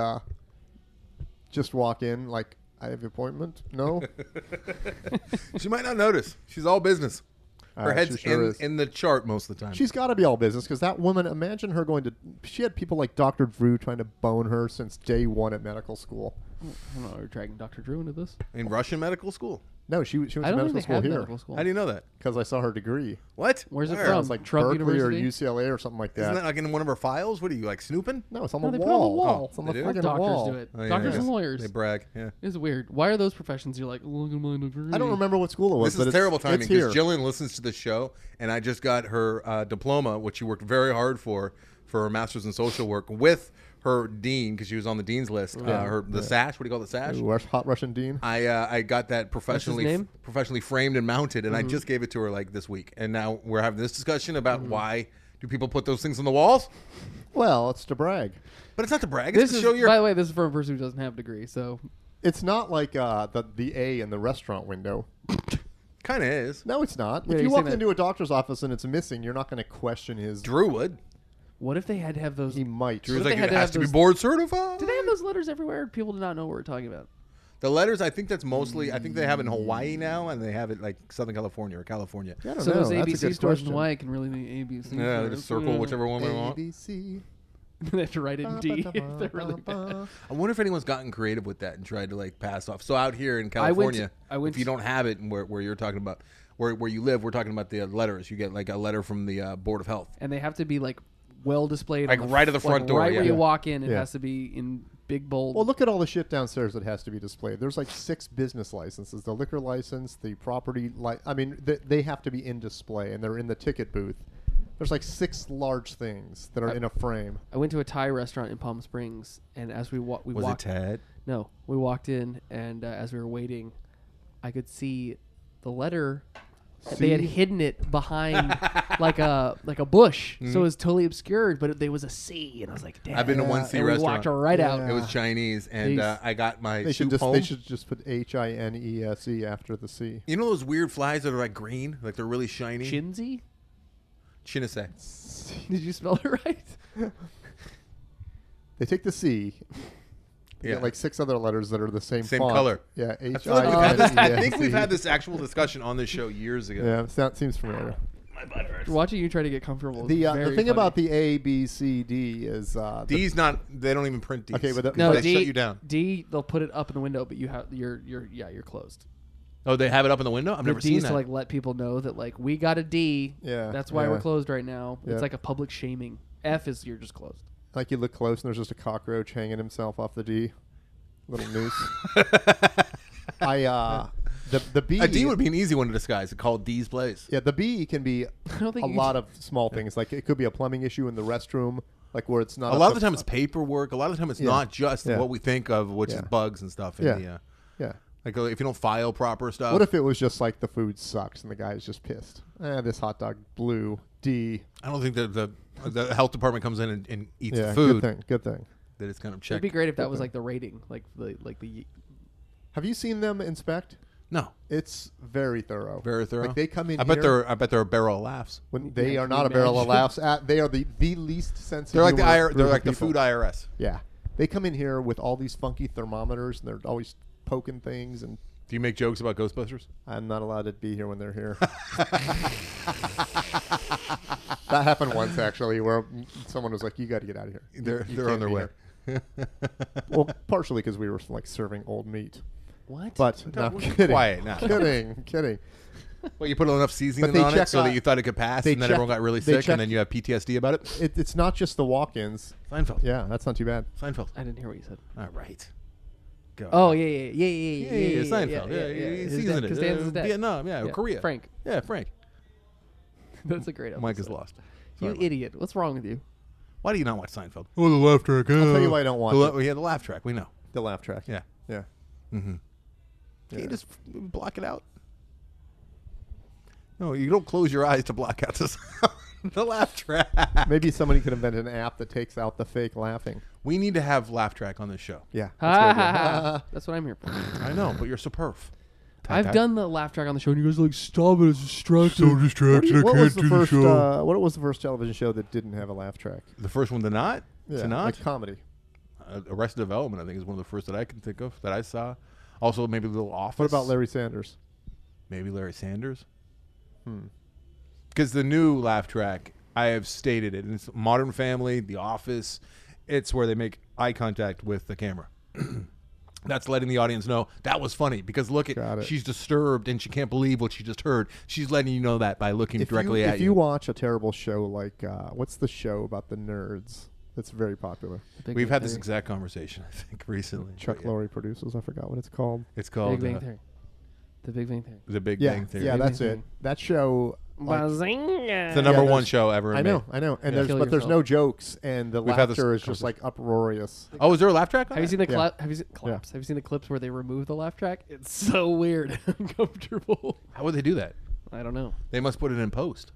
B: just walk in like I have an appointment. No,
C: She might not notice. She's all business. Her
B: She
C: head's
B: sure is.
C: in the chart most of the time.
B: She's got to be all business because that woman. Imagine her going to. She had people like Dr. Drew trying to bone her since day one at medical school.
A: I don't know. Are we dragging Dr. Drew into this?
C: in Russian medical school.
B: No, she went to
A: I don't
B: medical
A: think they
B: school
A: have
B: here
A: medical school.
C: How do you know that?
B: because I saw her degree.
C: What?
A: Where's it
C: Where?
A: from?
B: It's like
A: Trump
B: Berkeley
A: University?
B: or UCLA or something like that.
C: Isn't that like in one of her files? What are you like snooping?
B: No, it's on
A: No,
B: the
A: they put it on the
B: wall.
A: wall.
B: It's on
C: They
B: the
C: do?
B: friggin'
A: Doctors
B: wall.
A: do it.
C: Oh, yeah,
A: Doctors
C: I
A: and
C: guess
A: lawyers.
C: They brag. Yeah.
A: It's weird. Why are those professions? You're like, look at my degree.
B: I don't remember what school it was.
C: This
B: but
C: is terrible timing
B: it's here.
C: because Jillian listens to the show, and I just got her diploma, which she worked very hard for her master's in social work with her dean because she was on the dean's list. The sash. What do you call the sash?
B: Ooh, Hot Russian Dean.
C: I got that
A: name?
C: professionally framed and mounted, and I just gave it to her like this week. And now we're having this discussion about why do people put those things on the walls?
B: Well, it's to brag.
C: But it's not to brag. It's
A: This
C: to
A: is,
C: show your.
A: by the way, this is for a person who doesn't have a degree. So
B: It's not like the A in the restaurant window.
C: Kind of is.
B: No, it's not.
A: Yeah,
B: if
A: you
B: you walk
A: say that-
B: into a doctor's office and it's missing, you're not going to question his.
C: Drew would.
A: what if they had to have those?
B: He might.
C: Drew's
A: if
C: like
A: they had
C: it
A: to
C: has
A: have
C: to be
A: those-
C: board certified.
A: Do they have those letters everywhere? People do not know what we're talking about.
C: The letters, I think that's mostly. I think they have it in Hawaii now, and they have it like Southern California or California.
B: I don't
A: So
B: know.
A: those
B: That's a
A: ABC
B: good
A: stores
B: question.
A: in Hawaii can really be ABC.
C: Yeah, they just circle whichever one they want.
B: ABC.
A: They have to write in D if they're really bad.
C: I wonder if anyone's gotten creative with that and tried to like pass off. So out here in
A: I went
C: California,
A: to-
C: if you don't have it, and where you're talking about where you live, we're talking about the letters. You get like a letter from the Board of Health.
A: And they have to be like well displayed,
C: Like
A: on
C: right at the front door,
A: right where
C: yeah.
A: you walk in. It
B: Yeah.
A: has to be in big bold.
B: Well, look at all the shit downstairs that has to be displayed. There's like 6 business licenses: the liquor license, the property. I mean, they have to be in display, and they're in the ticket booth. There's like 6 large things that are in a frame.
A: I went to a Thai restaurant in Palm Springs, and as we walked,
C: Ted?
A: No, we walked in, and as we were waiting, I could see the letter. They had
B: C?
A: hidden it behind like a bush, so it was totally obscured. But there was a C, and I was like, "Damn!"
C: I've been to one
A: and
C: C
A: we
C: restaurant.
A: walked right out.
B: Yeah.
C: It was Chinese, and
A: Peace.
C: I got my
B: They should
C: soup home.
B: just put HINESE after the C.
C: You know those weird flies that are like green, like they're really shiny.
A: Chinsey?
C: Chinese.
A: Did you spell it right?
B: They take the C. They
C: Yeah.
B: get like 6 other letters that are the same
C: Same
B: font.
C: color.
B: Yeah,
C: I feel like we've had this, I think we've had
B: HINESE.
C: this actual discussion on this show years ago.
B: Yeah, that seems familiar.
C: My butt hurts.
A: Watching you try to get comfortable. is
B: The
A: very
B: thing
A: funny.
B: about the A, B, C, D is
C: D's not. They don't even print D's.
B: Okay, but the-
C: 'cause
A: no
C: they
A: D.
C: shut you down.
A: D. They'll put it up in the window, but you have you're closed.
C: Oh, they have it up in the window. I've
A: The
C: never
A: D
C: seen
A: is
C: that.
A: to like let people know that like we got a D.
B: Yeah,
A: That's why
B: yeah.
A: we're closed right now.
B: Yeah.
A: It's like a public shaming. F is you're just closed.
B: like you look close and there's just a cockroach hanging himself off the D. Little noose. The B.
C: A D would be an easy one to disguise. It's called D's Place.
B: Yeah, the B can be
A: I don't think
B: a
A: you
B: lot of small things. Like it could be a plumbing issue in the restroom, like where it's not.
C: A
B: up
C: lot of
B: to-
C: the time it's paperwork. A lot of the time it's
B: Yeah.
C: not just
B: Yeah.
C: what we think of, which is
B: Yeah.
C: bugs and stuff.
B: Yeah.
C: The,
B: Yeah.
C: like if you don't file proper stuff.
B: What if it was just like the food sucks and the guy's just pissed? This hot dog blew. D.
C: I don't think that the health department comes in and eats
B: Yeah,
C: the food.
B: Good thing.
C: That it's kind of
A: It'd
C: checked.
A: be great if that was like the rating, like the.
B: Have you seen them inspect?
C: No,
B: It's very thorough.
C: very thorough.
B: Like they come in.
C: I bet
B: here
C: they're a barrel of laughs.
B: when they
A: Yeah,
B: are
A: can
B: not
A: you
B: a barrel of
A: imagine?
B: laughs. They are the least sensitive.
C: They're like the
B: humorous
C: they're
B: group
C: like
B: of
C: the
B: people.
C: food IRS.
B: Yeah, they come in here with all these funky thermometers and they're always poking things. And
C: Do you make jokes about Ghostbusters?
B: I'm not allowed to be here when they're here. That happened once actually, where someone was like, "You got to get out of here."
C: They're
B: You
C: on
B: can't
C: their
B: be
C: way.
B: here." Well, partially because we were like serving old meat.
A: What?
B: But no,
C: We're
B: kidding.
C: quiet now.
B: Kidding.
C: Well, you put enough seasoning
B: they
C: on it
B: check
C: so that
B: out-
C: you thought it could pass,
B: they
C: and then
B: check-
C: everyone got really
B: they
C: sick,
B: check-
C: and then you have PTSD about it.
B: It's not just the walk-ins.
C: Seinfeld.
B: Yeah, that's not too bad.
C: Seinfeld.
A: I didn't hear what you said.
C: All right. Go.
A: Oh yeah.
C: Seinfeld. Yeah, he
A: His
C: seasoned
A: dad-
C: it.
A: Costanza's dad.
C: Vietnam. Yeah, Korea.
A: Frank.
C: Yeah, Frank.
A: That's a great episode.
C: Mike is lost.
A: You
C: Sorry, Mike.
A: idiot. What's wrong with you?
C: Why do you not watch Seinfeld? Oh, the laugh track.
B: I'll tell you why I don't watch it.
C: Yeah, the laugh track. We know.
B: The laugh track.
C: Yeah.
B: Yeah.
C: Mm-hmm. Can
B: Yeah.
C: you just block it out? No, you don't close your eyes to block out the sound. The laugh track.
B: Maybe somebody could invent an app that takes out the fake laughing.
C: We need to have laugh track on this show.
B: Yeah.
A: Ha
B: That's
A: ha
B: a good
A: ha.
B: idea.
A: That's what I'm here for.
C: I know, but you're superb.
A: I've done the laugh track on the show, and you guys are like, stop it, it's distracting.
C: so distracted.
B: What was the first? What was the first television show that didn't have a laugh track?
C: The first one to not?
B: Yeah,
C: to not?
B: like comedy.
C: Arrested Development, I think, is one of the first that I can think of that I saw. Also, maybe a little Office.
B: What about Larry Sanders?
C: Maybe Larry Sanders. Because the new laugh track, I have stated it. And it's Modern Family, The Office. It's where they make eye contact with the camera. That's letting the audience know that was funny. Because look
B: Got
C: at,
B: it.
C: she's disturbed and she can't believe what she just heard. She's letting you know that by looking directly at
B: If you watch a terrible show like what's the show about the nerds that's very popular?
C: We've had this exact conversation, I think, recently.
B: Chuck
C: But yeah.
B: Lorre produces. I forgot what it's called.
C: It's called
A: Big Bang Theory. The Big Bang Theory.
C: The Big
B: Yeah,
C: Bang Theory.
B: yeah,
A: Big
B: that's
A: Bang
B: it.
A: Theory.
B: That show. Like,
A: Bazinga.
C: It's the number
B: Yeah,
C: one
B: there's-
C: show ever
B: I
C: made.
B: know, and
A: Yeah.
B: there's
A: Kill
B: but there's
A: yourself.
B: no jokes, and the
C: We've had this
B: laughter is just like uproarious.
C: Oh, is there a laugh track on
A: Have you
C: that?
A: seen the
B: Yeah.
A: Have you seen claps? Have you seen the clips where they remove the laugh track? It's so weird, and uncomfortable.
C: How would they do that?
A: I don't know.
C: They must put it in post.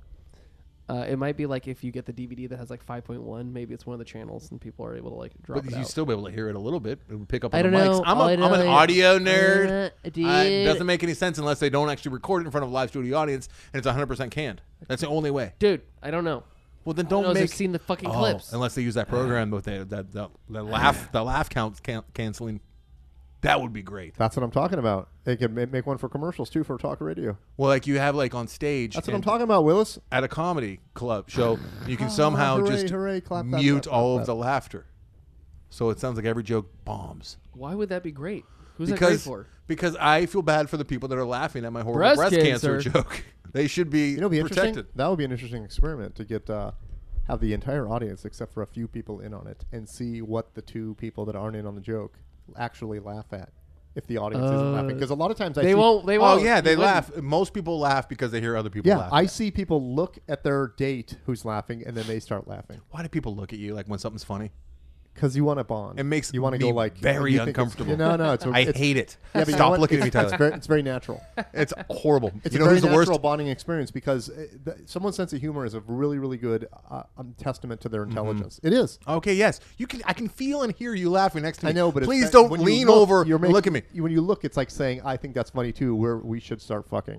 A: It might be like if you get the DVD that has like 5.1, maybe it's one of the channels, and people are able to like drop
C: But
A: it
C: you
A: out.
C: still be able to hear it a little bit. It would pick up on
A: I
C: the
A: don't
C: mics.
A: know.
C: I'm
A: All I
C: an
A: know is-
C: audio nerd. It
A: dude.
C: doesn't make any sense unless they don't actually record it in front of a live studio audience and it's 100% canned. That's the only way.
A: Dude, I don't know.
C: Well, then
A: All I know
C: don't
A: is
C: make.
A: I've seen the fucking
C: Oh,
A: clips.
C: unless they use that program with the laugh canceling. That would be great.
B: That's what I'm talking about. They could make one for commercials too for talk radio.
C: Well, like you have like on stage.
B: That's what I'm
C: and
B: talking about, Willis.
C: At a comedy club show, you can somehow
B: hooray,
C: just
B: hooray, clap, clap,
C: mute
B: clap,
C: all
B: clap,
C: of the laughter, so it sounds like every joke bombs.
A: Why would that be great? Who's that great for?
C: Because I feel bad for the people that are laughing at my horrible breast cancer
A: cancer.
C: joke. They should be
B: You know, be interesting.
C: protected.
B: That would be an interesting experiment to get have the entire audience, except for a few people, in on it, and see what the two people that aren't in on the joke actually laugh at. If the audience isn't laughing, because a lot of times I
A: They
B: see,
A: won't. They
C: Oh
A: won't.
C: yeah, they
A: You wouldn't.
C: laugh. Most people laugh because they hear other people
B: Yeah,
C: laugh.
B: I see people look at their date who's laughing, and then they start laughing
C: Why do people look at you like when something's funny?
B: because you want to bond.
C: It makes
B: you want to
C: me
B: go like
C: very
B: you think it's-
C: uncomfortable.
B: No, it's,
C: I
B: it's
C: hate it.
B: Yeah, but you know
C: Stop
B: what?
C: looking at me,
B: It's
C: Tyler.
B: it's very natural.
C: It's horrible.
B: It's
C: You
B: a
C: know
B: very
C: who's the
B: natural
C: worst?
B: bonding experience because someone's sense of humor is a really, really good testament to their intelligence. It is.
C: Okay, yes, you can. I can feel and hear you laughing next to me.
B: I know, but
C: please
B: it's,
C: don't
B: when you
C: lean
B: look,
C: over
B: you're
C: and look at me.
B: When you look, it's like saying, "I think that's funny too." Where we should start fucking.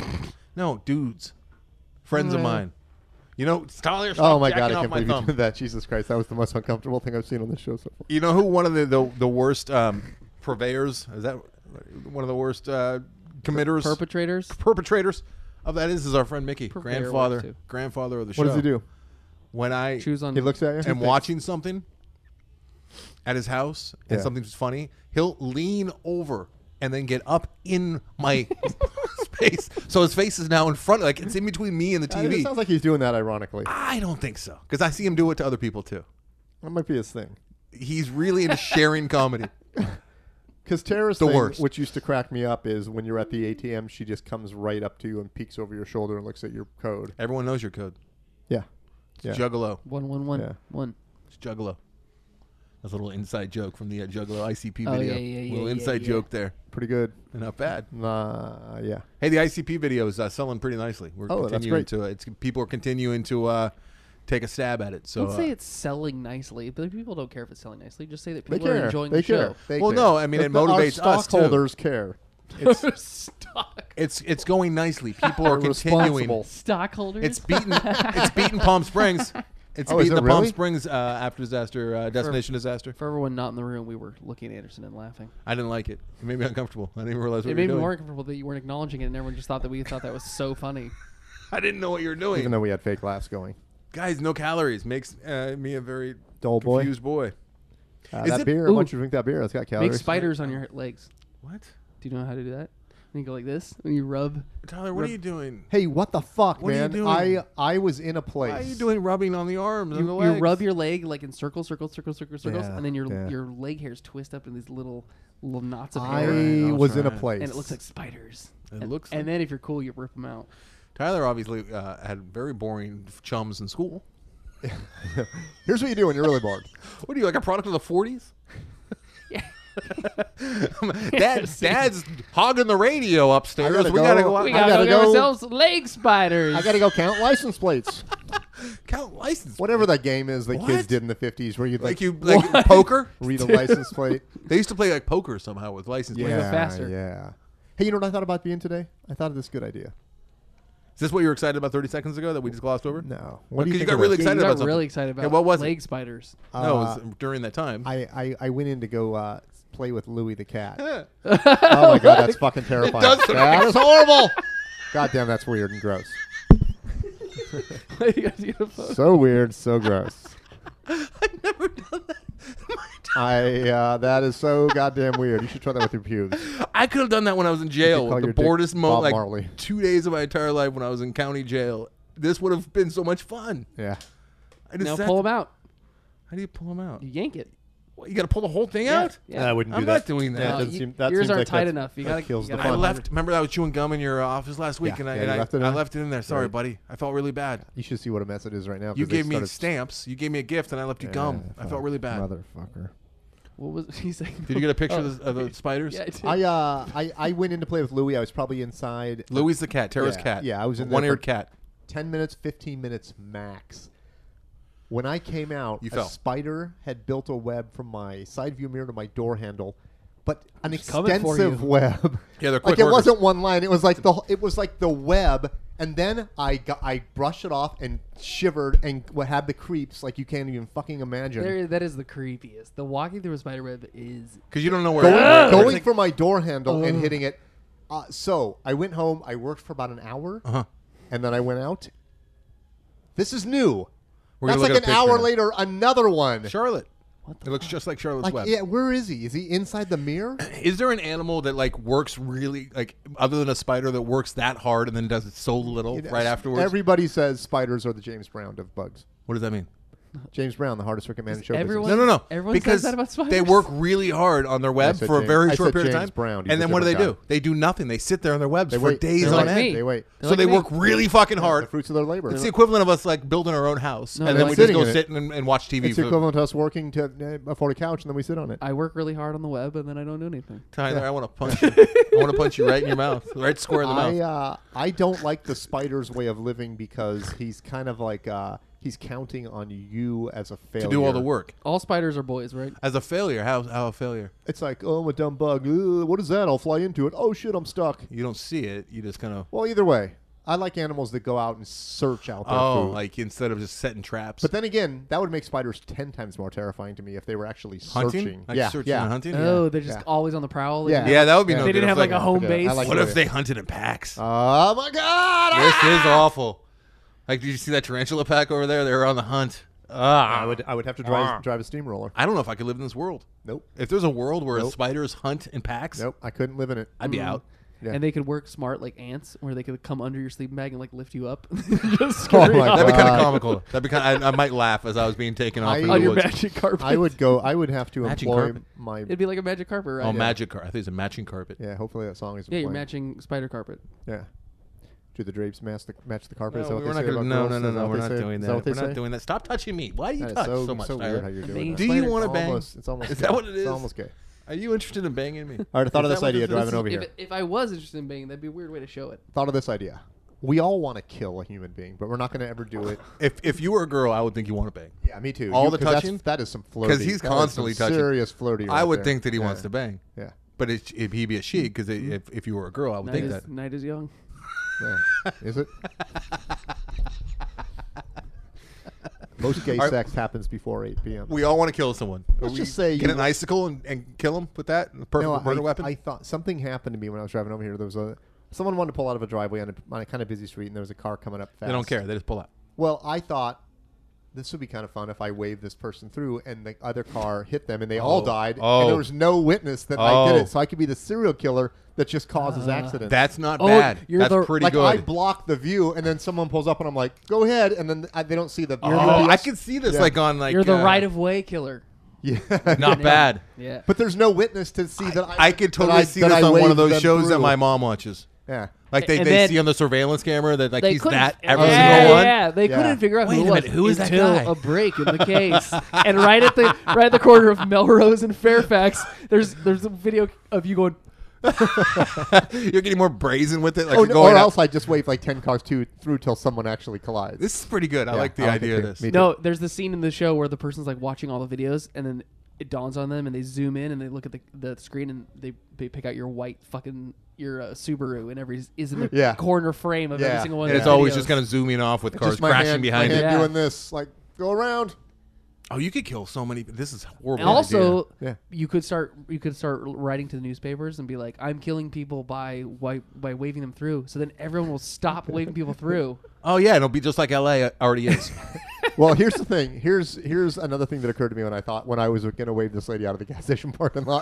C: No, dudes, friends of mine. You know, Tyler,
B: Oh
C: stop
B: my
C: jacking
B: god, I
C: off
B: can't
C: my
B: believe you
C: thumb.
B: did that! Jesus Christ, that was the most uncomfortable thing I've seen on this show so far.
C: You know who one of the worst purveyors is? That one of the worst committers, perpetrators of that is our friend Mickey,
A: Purveyor works too.
C: grandfather of the show.
B: What does he do?
C: When I
A: Choose on.
B: He looks at you
C: am watching something at his house and
B: Yeah.
C: something's funny, he'll lean over and then get up in my space. So his face is now in front, like it's in between me and the
B: It
C: TV.
B: sounds like he's doing that ironically.
C: I don't think so, because I see him do it to other people too.
B: That might be his thing.
C: He's really into sharing comedy.
B: Because Tara's
C: The
B: thing,
C: worst.
B: which used to crack me up, is when you're at the ATM, she just comes right up to you and peeks over your shoulder and looks at your code.
C: Everyone knows your code.
B: Yeah.
C: It's
B: Yeah.
C: Juggalo.
A: 111
B: Yeah.
A: 1.
C: It's Juggalo. That's a little inside joke from the Juggalo ICP
A: Oh,
C: video.
A: yeah,
C: Little
A: yeah,
C: inside
A: yeah.
C: joke there.
B: Pretty good.
C: Not bad.
B: Yeah.
C: Hey, the ICP video is selling pretty nicely. We're
B: Oh, that's
C: continuing
B: great.
C: to it's people are continuing to take a stab at it. So
A: Don't say it's selling nicely, but people don't care if it's selling nicely. Just say that
B: They
A: people are
B: care.
A: enjoying
B: They
A: the
B: care.
A: show.
B: They
C: Well,
B: care.
C: no, I mean, it
B: Our
C: motivates us, too.
B: stockholders care.
A: Stock.
C: it's going nicely. People are
B: They're
C: continuing.
B: responsible.
A: Stockholders.
C: It's beaten Palm Springs. It's
B: Oh, is
C: beaten
B: it
C: the Palm
B: really?
C: Springs after disaster, destination disaster.
A: For everyone not in the room, we were looking at Anderson and laughing.
C: I didn't like it. It made me uncomfortable. I didn't even realize what
A: It
C: you
A: made
C: were
A: me
C: doing.
A: more uncomfortable that you weren't acknowledging it, and everyone just thought that we thought that was so funny.
C: I didn't know what you were doing.
B: Even though we had fake laughs going.
C: Guys, no calories makes me a very
B: Dull boy.
C: confused boy. Is
B: That
C: it-
B: beer,
A: Ooh.
B: why don't you drink that beer? It's got calories.
A: Make spiders on your legs.
C: What?
A: Do you know how to do that? And you go like this, and you rub.
C: Tyler, what are you doing?
B: Hey, what the fuck,
C: What are you
B: man?
C: doing?
B: I was in a place.
C: Why are you doing rubbing on the arms and the
A: You
C: legs?
A: rub your leg like in circles,
B: Yeah,
A: and then your
B: yeah.
A: your leg hairs twist up in these little knots of
B: I
A: hair,
C: I'll
B: was in a
C: try it.
B: place.
A: and it looks like spiders.
C: It
A: and,
C: looks
A: and
C: like-
A: then if you're cool, you rip them out.
C: Tyler obviously had very boring chums in school.
B: Here's what you do when you're really bored.
C: What are you, like a product of the 40s?
A: Yeah.
C: Dad's hogging the radio upstairs.
B: I gotta
C: We gotta
B: go.
C: go out.
A: We
B: I
A: gotta,
B: gotta
A: go get
B: go.
A: ourselves leg spiders.
B: I got to go count license plates.
C: Count license.
B: Whatever that game is that
C: What?
B: kids did in the 50s where you'd
C: Like
B: like,
C: like poker?
B: read a license plate.
C: They used to play like poker somehow with license plates.
A: go
B: Yeah,
A: faster.
B: yeah. Hey, you know what I thought about being today? I thought of this good idea.
C: Is this what you were excited about 30 seconds ago that we just glossed over?
B: No. What do you
C: Because you
B: think
C: got
B: of
C: really
B: this?
A: Yeah,
C: excited
A: you
C: about
A: got
C: something.
A: really excited about
C: Yeah, what was it?
A: leg spiders.
C: No, it was during that time.
B: I went in to go play with Louie the cat.
C: Yeah.
B: Oh my god, that's fucking terrifying.
C: does look
B: That is horrible. God damn, that's weird and gross.
A: You guys get a photo?
B: So weird, so gross.
C: I've never done that.
B: That is so goddamn weird. You should try that with your pubes.
C: I could have done that when I was in jail.
B: call
C: The
B: your dick
C: boredest
B: Bob
C: moment, like
B: Marley.
C: 2 days of my entire life when I was in county jail. This would have been so much fun.
B: Yeah.
C: I just
A: Now
C: sat
A: pull them out.
C: How do you pull them out?
A: You yank it.
C: What, you got to pull the whole thing out?
A: Yeah.
B: I wouldn't
C: I'm
B: do
C: not
B: that.
C: doing that.
B: Yeah, it
A: No,
B: doesn't
A: you-
B: seem, that
A: yours
B: seems
A: aren't
B: like
A: tight
B: that's-
A: enough. You
B: that
A: gotta-
B: kills
A: you
B: the
A: gotta
C: I
B: fun.
C: left. Remember I was chewing gum in your office last week,
B: Yeah,
C: and
B: yeah, you
C: I
B: left it in
C: I
B: there?
C: left it in there. Sorry,
B: Right.
C: buddy. I felt really bad.
B: You should see what a mess it is right now. 'cause
C: You
B: they
C: gave me
B: started-
C: stamps. You gave me a gift, and I left you gum. I felt really bad.
B: Motherfucker.
A: What was he saying?
C: Did you get a picture
A: Oh,
C: of the spiders?
A: Yeah, I did.
B: I went in to play with Louie. I was probably inside
C: Louis the cat, Tara's
B: Yeah,
C: cat.
B: yeah, I was in there
C: one-eared
B: for-
C: cat.
B: 10 minutes, 15 minutes max. When I came out,
C: You
B: a
C: fell.
B: spider had built a web from my side view mirror to my door handle, but an
A: Just coming for
B: extensive
A: you.
B: web.
C: Yeah, they're
B: like
C: quick
B: it
C: workers.
B: wasn't one line. It was like the web, and then I brushed it off and shivered and had the creeps like you can't even fucking imagine.
A: That is the creepiest. The walking through a spider web is.
C: Because you don't know where.
B: Going for my door handle and hitting it. So I went home. I worked for about an hour,
C: Uh-huh.
B: and then I went out. This is new.
C: We're
B: That's
C: gonna
B: like
C: look
B: an
C: at a picture
B: hour
C: now.
B: later, another one.
C: Charlotte.
A: What
C: It looks just like Charlotte's
B: Like,
C: web.
B: yeah, where is he? Is he inside the mirror?
C: Is there an animal that like works really like other than a spider that works that hard and then does it so little
B: You know,
C: right afterwards?
B: Everybody says spiders are the James Brown of bugs.
C: What does that mean?
B: James Brown, the hardest working man in show
A: everyone-
B: business.
C: No.
A: Everyone says
C: because
A: that about spiders?
C: they work really hard on their web
B: I said
C: for a
B: James-
C: very
B: I
C: short
B: said
C: period of
B: James
C: time.
B: Brown. He's
C: And
B: a
C: then what do they
B: different
C: do? They do nothing. They sit there on their webs
B: They
C: for
B: wait.
C: days
B: They're
C: on
A: like
C: end.
A: me.
B: They wait.
A: They're
C: So
A: like
C: they
A: me.
C: work really fucking
B: The
C: hard.
B: fruits of their labor.
C: It's the equivalent of us like building our own house,
A: No,
C: and
A: they're
C: then we
A: like
C: just
B: sitting
C: go
B: in
C: sit and watch TV.
B: It's the equivalent to us working to afford a couch and then we sit on it.
A: I work really hard on the web and then I don't do anything.
C: Tyler, I want to punch you. I want to punch you right in your mouth, right square in the mouth.
B: I don't like the spider's way of living because he's kind of like he's counting on you as a failure
C: To do all the work.
A: All spiders are boys, right?
C: As a failure, how a failure?
B: It's like, oh, I'm a dumb bug. What is that? I'll fly into it. Oh shit, I'm stuck.
C: You don't see it. You just kind of
B: Well, either way, I like animals that go out and search out their food.
C: like instead of just setting traps.
B: But then again, that would make spiders 10 times more terrifying to me if they were actually
C: hunting,
B: searching.
C: like
B: yeah,
C: searching
B: yeah.
C: and hunting.
A: Oh, they're just
B: Yeah.
A: always on the prowl.
B: Yeah.
C: Yeah, that would be
B: Yeah.
C: no
A: They
C: good.
A: didn't have
C: It's
A: like a home
B: okay, I
A: base.
B: like
C: What
B: the
C: if
B: way-
C: they hunted in packs?
B: Oh my god!
C: This is awful. Like, did you see that tarantula pack over there? They were on the hunt.
B: I would have to drive a steamroller.
C: I don't know if I could live in this world.
B: Nope.
C: If there's a world where
B: Nope.
C: spiders hunt in packs,
B: Nope. I couldn't live in it.
C: I'd be out.
B: Yeah.
A: And they could work smart like ants, where they could come under your sleeping bag and like lift you up. Just
B: Oh
A: scurry
B: my
A: off
C: That'd be kind
B: God.
C: of comical. That'd be kind. I might laugh as I was being taken off
B: I-
C: in
A: on
C: the
A: your
C: woods.
A: magic carpet.
B: I would have to
C: Matching
B: employ
C: carpet?
B: my.
A: It'd be like a magic carpet, right?
C: Oh,
A: yeah.
C: magic carpet. I think it's a matching carpet.
B: Yeah. Hopefully that song is.
A: Yeah, your matching spider carpet.
B: Yeah. Do the drapes match the carpet? Is that
C: No,
B: what
C: we're
B: they
C: not
B: say
C: gonna.
B: about
C: No,
B: girls?
C: no,
B: Is
C: no,
B: that
C: no.
B: what
C: We're
B: they
C: not
B: say?
C: doing
B: Is
C: that.
B: that what they
C: We're not
B: say?
C: doing that. Stop touching me. Why do you
B: That is
C: touch so much,
B: so
C: Tyler?
B: weird how you're doing
A: Being
B: that.
C: Do you
A: Spider-
C: want to bang?
B: It's almost.
C: Is that what it is?
B: It's almost gay.
C: Are you interested in banging me?
B: All right. I thought of
C: Is
B: this
C: that what
B: idea
C: this is?
B: driving over here.
A: If I was interested in banging, that'd be a weird way to show it.
B: Thought of this idea. We all want to kill a human being, but we're not going to ever do it.
C: If you were a girl, I would think you want to bang.
B: Yeah, me too.
C: All the
B: 'cause
C: touching?
B: that is some flirty.
C: 'Cause he's
B: That is some
C: constantly touching.
B: Serious flirty.
C: I
B: right
C: would
B: there.
C: think that he
B: Yeah.
C: wants to bang.
B: Yeah.
C: But if he'd be a she, because if you were a girl, I would
A: Night
C: think
A: is,
C: that.
A: night is young.
B: Yeah. Is it? Most gay
C: All right.
B: sex happens before 8 p.m.
C: We all want to kill someone.
B: Let's
C: We
B: just say
C: get
B: you-
C: an icicle and kill him with that? The perfect murder weapon?
B: I thought something happened to me when I was driving over here. There was someone wanted to pull out of a driveway on a kind of busy street, and there was a car coming up fast.
C: They don't care. They just pull out.
B: Well, I thought this would be kind of fun if I waved this person through and the other car hit them and they all died.
C: Oh.
B: And there was no witness that I did it. So I could be the serial killer that just causes accidents.
C: That's not bad.
A: you're
C: That's pretty
B: like
C: good.
B: I block the view and then someone pulls up and I'm like, go ahead. And then they don't see the.
C: I could see this
B: Yeah.
C: like on like
A: You're the right of way killer.
B: Yeah.
C: not bad.
A: Yeah.
B: But there's no witness to see that
C: I could totally see this on one of those shows that my mom watches.
B: Yeah.
C: Like
A: And
C: they
A: then-
C: see on the surveillance camera that like
A: They
C: he's
A: couldn't-
C: that every
A: yeah,
C: single one.
A: Yeah, they
B: Yeah.
A: couldn't figure out
C: Wait
A: who
C: a
A: it was
C: minute, who is that
A: until
C: guy?
A: a break in the case. And right at the corner of Melrose and Fairfax, there's a video of you going.
C: You're getting more brazen with it. Like
B: Oh,
C: you're
B: no,
C: going
B: or
C: up.
B: else I just wave like 10 cars through till someone actually collides.
C: This is pretty good. I
B: Yeah,
C: like the
B: I like
C: idea
B: it
C: of
B: too.
C: this.
B: Me
A: No, there's the scene in the show where the person's like watching all the videos, and then it dawns on them, and they zoom in and they look at the screen, and they pick out your white fucking your Subaru, and is in the
B: Yeah.
A: corner frame of every
B: Yeah.
A: single one.
C: And
A: of
C: it's
A: the
C: always
A: videos.
C: just kind of zooming off with cars
B: Just my
C: crashing
B: hand,
C: behind
B: my
C: it.
B: hand
A: Yeah.
B: doing this, like, go around.
C: Oh, you could kill so many. This is horrible.
A: And also,
B: Yeah.
A: you could start writing to the newspapers and be like, "I'm killing people by waving them through." So then everyone will stop waving people through.
C: Oh yeah, it'll be just like LA already is.
B: Well, here's the thing. Here's another thing that occurred to me when I was going to wave this lady out of the gas station parking lot.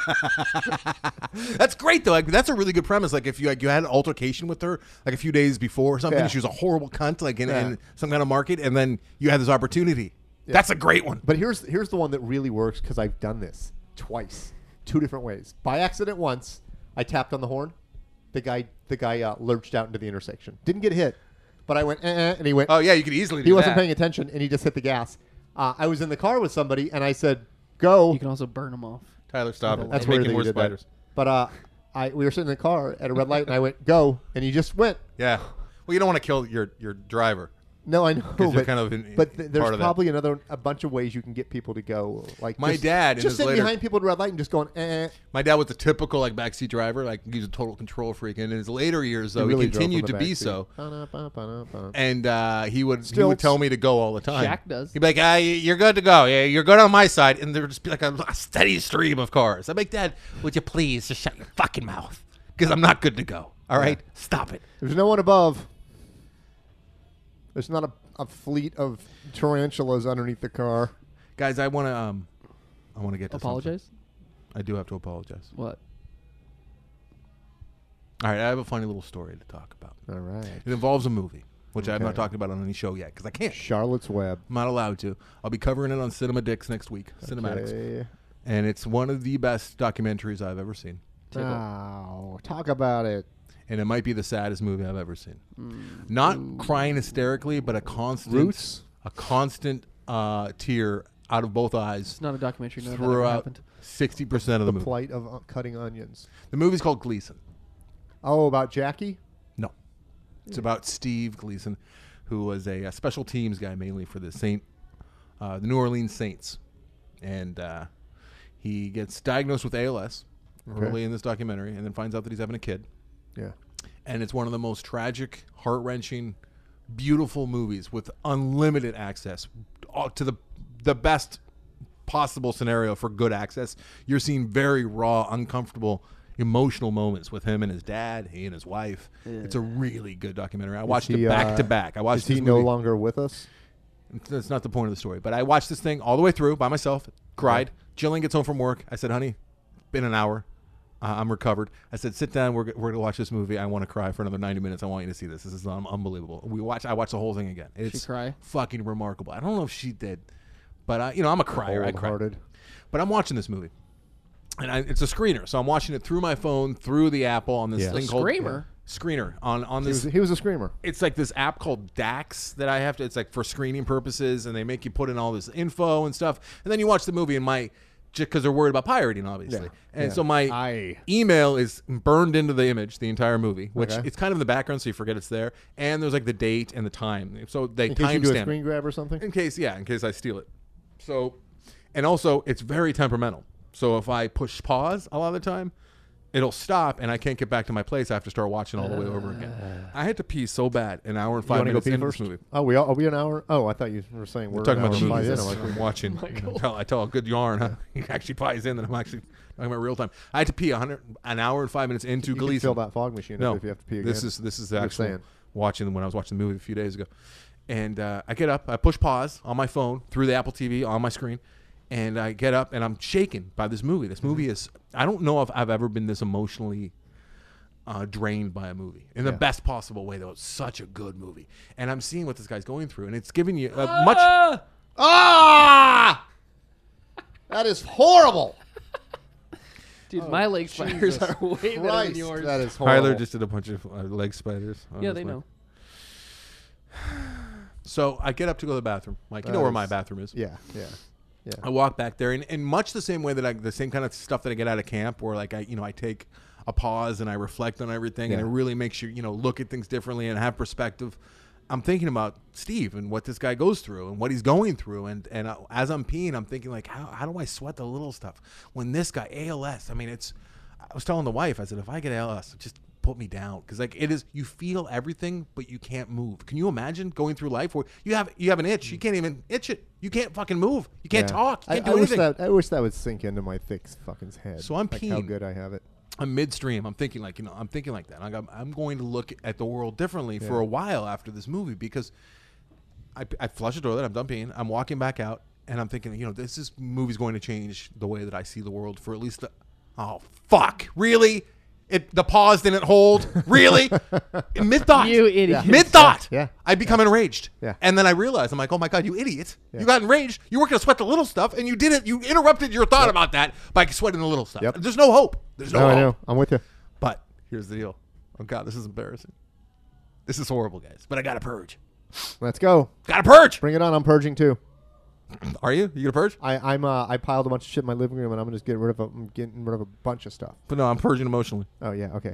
C: That's great though. Like, that's a really good premise. Like if you had an altercation with her like a few days before or something,
B: Yeah.
C: she was a horrible cunt like in
B: Yeah.
C: some kind of market, and then you had this opportunity. That's a great one.
B: But here's the one that really works because I've done this twice, 2 different ways. By accident once, I tapped on the horn. The guy lurched out into the intersection. Didn't get hit, but I went and he went.
C: Oh yeah, you could easily.
B: He
C: do
B: wasn't
C: that.
B: paying attention and he just hit the gas. I was in the car with somebody and I said, "Go."
A: You can also burn them off.
C: Tyler, stop it.
B: That's
C: It's
B: weird
C: making
B: that
C: more
B: you did
C: spiders.
B: that. But we were sitting in the car at a red light and I went, "Go," and he just went.
C: Yeah. Well, you don't want to kill your driver.
B: No, I know.
C: 'Cause you're kind of
B: but
C: part
B: there's
C: of that.
B: probably a bunch of ways you can get people to go. Like
C: My
B: just,
C: dad in
B: just
C: his
B: sitting
C: later-
B: behind people at a red light and just going, eh.
C: My dad was the typical like backseat driver. Like he's a total control freak. And in his later years, though,
B: really
C: he
B: drove
C: continued
B: from
C: to
B: the
C: be
B: backseat.
C: so.
B: Ba-na-ba-ba-na-ba.
C: And he would
B: Stilts.
C: tell me to go all the time.
A: Jack does.
C: He'd be like, "You're good to go. Yeah, you're good on my side." And there would just be like a steady stream of cars. I'm like, "Dad, would you please just shut your fucking mouth? Because I'm not good to go. All right, stop it."
B: There's no one above. There's not a fleet of tarantulas underneath the car.
C: Guys, I want to get to
A: Apologize.
C: something. I do have to apologize.
A: What?
C: All right, I have a funny little story to talk about.
B: All right.
C: It involves a movie, which I'm not
B: Okay.
C: talking about on any show yet because I can't.
B: Charlotte's Web.
C: I'm not allowed to. I'll be covering it on Cinema Dix next week. Cinematics.
B: Okay.
C: And it's one of the best documentaries I've ever seen.
B: Now, talk about it.
C: And it might be the saddest movie I've ever seen. Not crying hysterically, but a constant
B: Roots?
C: tear out of both eyes
A: It's not a documentary. No, that ever
C: throughout
A: happened.
C: 60% of the movie.
B: Plight of cutting onions.
C: The movie's called Gleason.
B: Oh, about Jackie?
C: No. It's about Steve Gleason, who was a special teams guy mainly for the New Orleans Saints. And he gets diagnosed with ALS early in this documentary and then finds out that he's having a kid.
B: Yeah.
C: And it's one of the most tragic, heart-wrenching, beautiful movies with unlimited access to the best possible scenario for good access. You're seeing very raw, uncomfortable, emotional moments with him and his dad, he and his wife. It's a really good documentary. I watched it back to back. I watched
B: Is he
C: this
B: no
C: movie.
B: longer with us?
C: That's not the point of the story. But I watched this thing all the way through by myself, cried. Jillian gets home from work. I said, "Honey, been an hour. I'm recovered." I said, "Sit down. We're going to watch this movie. I want to cry for another 90 minutes. I want you to see this. This is unbelievable." I watched the whole thing again. It's
A: cry?
C: fucking remarkable. I don't know if she did, but I'm a crier. I cry.
B: Cold-hearted.
C: But I'm watching this movie. And it's a screener, so I'm watching it through my phone, through the Apple on this
B: Yeah.
C: thing
A: A
C: called
A: screamer?
C: Screener on this.
B: He was a screamer.
C: It's like this app called Dax that I have to. It's like for screening purposes, and they make you put in all this info and stuff, and then you watch the movie. And just because they're worried about pirating, obviously,
B: Yeah.
C: and
B: Yeah.
C: so my email is burned into the image, the entire movie, which
B: Okay.
C: it's kind of in the background, so you forget it's there. And there's like the date and the time, so they
B: In case you do a
C: timestamp
B: screen grab or something?
C: in case I steal it. So, and also it's very temperamental. So if I push pause a lot of the time, it'll stop and I can't get back to my place. I have to start watching all the way over again. I had to pee so bad an hour and
B: You
C: 5
B: want to go
C: minutes
B: pee
C: into
B: first?
C: this movie.
B: Oh, are we an hour? Oh, I thought you were saying
C: We're talking
B: an
C: about
B: hour and five
C: Jesus.
B: in. I'm like,
C: I'm watching. I tell a good yarn. Huh? He actually ties in that I'm actually talking about real time. I had to pee an hour and 5 minutes into
B: you can
C: Gleason.
B: fill that fog machine
C: No,
B: up if you have to pee again.
C: this is the
B: You're
C: actual
B: saying.
C: watching when I was watching the movie a few days ago, And I get up, I push pause on my phone through the Apple TV on my screen, and I get up and I'm shaken by this movie. This movie is, I don't know if I've ever been this emotionally drained by a movie in the best possible way, though. It's such a good movie. And I'm seeing what this guy's going through, and it's giving you much.
B: Ah! That is horrible.
A: Dude, my leg spiders are way better than yours.
B: That is horrible.
C: Tyler just did a bunch of leg spiders.
A: Yeah, they know.
C: So I get up to go to the bathroom. Like, you know where my bathroom is.
B: Yeah.
C: I walk back there, and much the same way that the same kind of stuff that I get out of camp, where like I take a pause and I reflect on everything, and it really makes you look at things differently and have perspective. I'm thinking about Steve and what this guy goes through and what he's going through, and as I'm peeing, I'm thinking like, how do I sweat the little stuff when this guy ALS? I mean, I was telling the wife, I said, if I get ALS, just put me down, because like it is, you feel everything but you can't move. Can you imagine going through life where you have an itch, you can't even itch it, you can't fucking move, you can't talk, you can't do anything.
B: I wish that would sink into my thick fucking head.
C: So I'm
B: like
C: peeing.
B: How good I have it.
C: I'm midstream. I'm thinking like that. I'm going to look at the world differently for a while after this movie, because I flush the toilet. I'm done peeing. I'm walking back out, and I'm thinking, this movie's going to change the way that I see the world for at least. Oh fuck! Really? The pause didn't hold. Really? Mid thought.
A: You idiot.
C: Mid thought.
B: Yeah.
C: I become enraged.
B: Yeah.
C: And then I realized, I'm like, oh my God, you idiot. Yeah. You got enraged. You weren't going to sweat the little stuff, and you didn't. You interrupted your thought about that by sweating the little stuff.
B: Yep.
C: There's no hope. There's no hope.
B: I know. I'm with you.
C: But here's the deal. Oh God, this is embarrassing. This is horrible, guys. But I got to purge.
B: Let's go.
C: Got to purge.
B: Bring it on. I'm purging too.
C: Are you? You gonna purge?
B: I piled a bunch of shit in my living room, and I'm just getting rid of a bunch of stuff.
C: But no, I'm purging emotionally.
B: Oh yeah. Okay.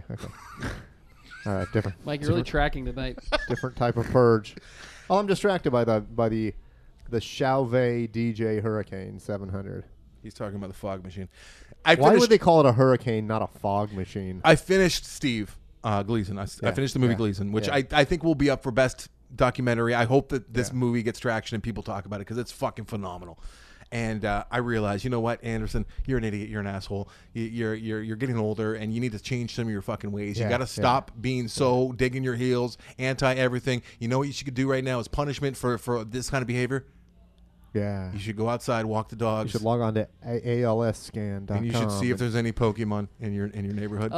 B: All right. Different.
A: Mike, you're really tracking tonight.
B: Different type of purge. Oh, I'm distracted by the Chauvet DJ Hurricane 700.
C: He's talking about the fog machine.
B: Why would they call it a hurricane, not a fog machine?
C: I finished Steve Gleason. I finished the movie Gleason, which I think will be up for best documentary. I hope that this movie gets traction and people talk about it, because it's fucking phenomenal. And I realize, you know what, Anderson, you're an idiot. You're an asshole. You're getting older, and you need to change some of your fucking ways. You got to stop being so digging your heels, anti everything. You know what you should do right now is punishment for this kind of behavior.
B: Yeah.
C: You should go outside, walk the dogs.
B: You should log on to ALSscan.com.
C: And you should see if there's any Pokemon in your neighborhood.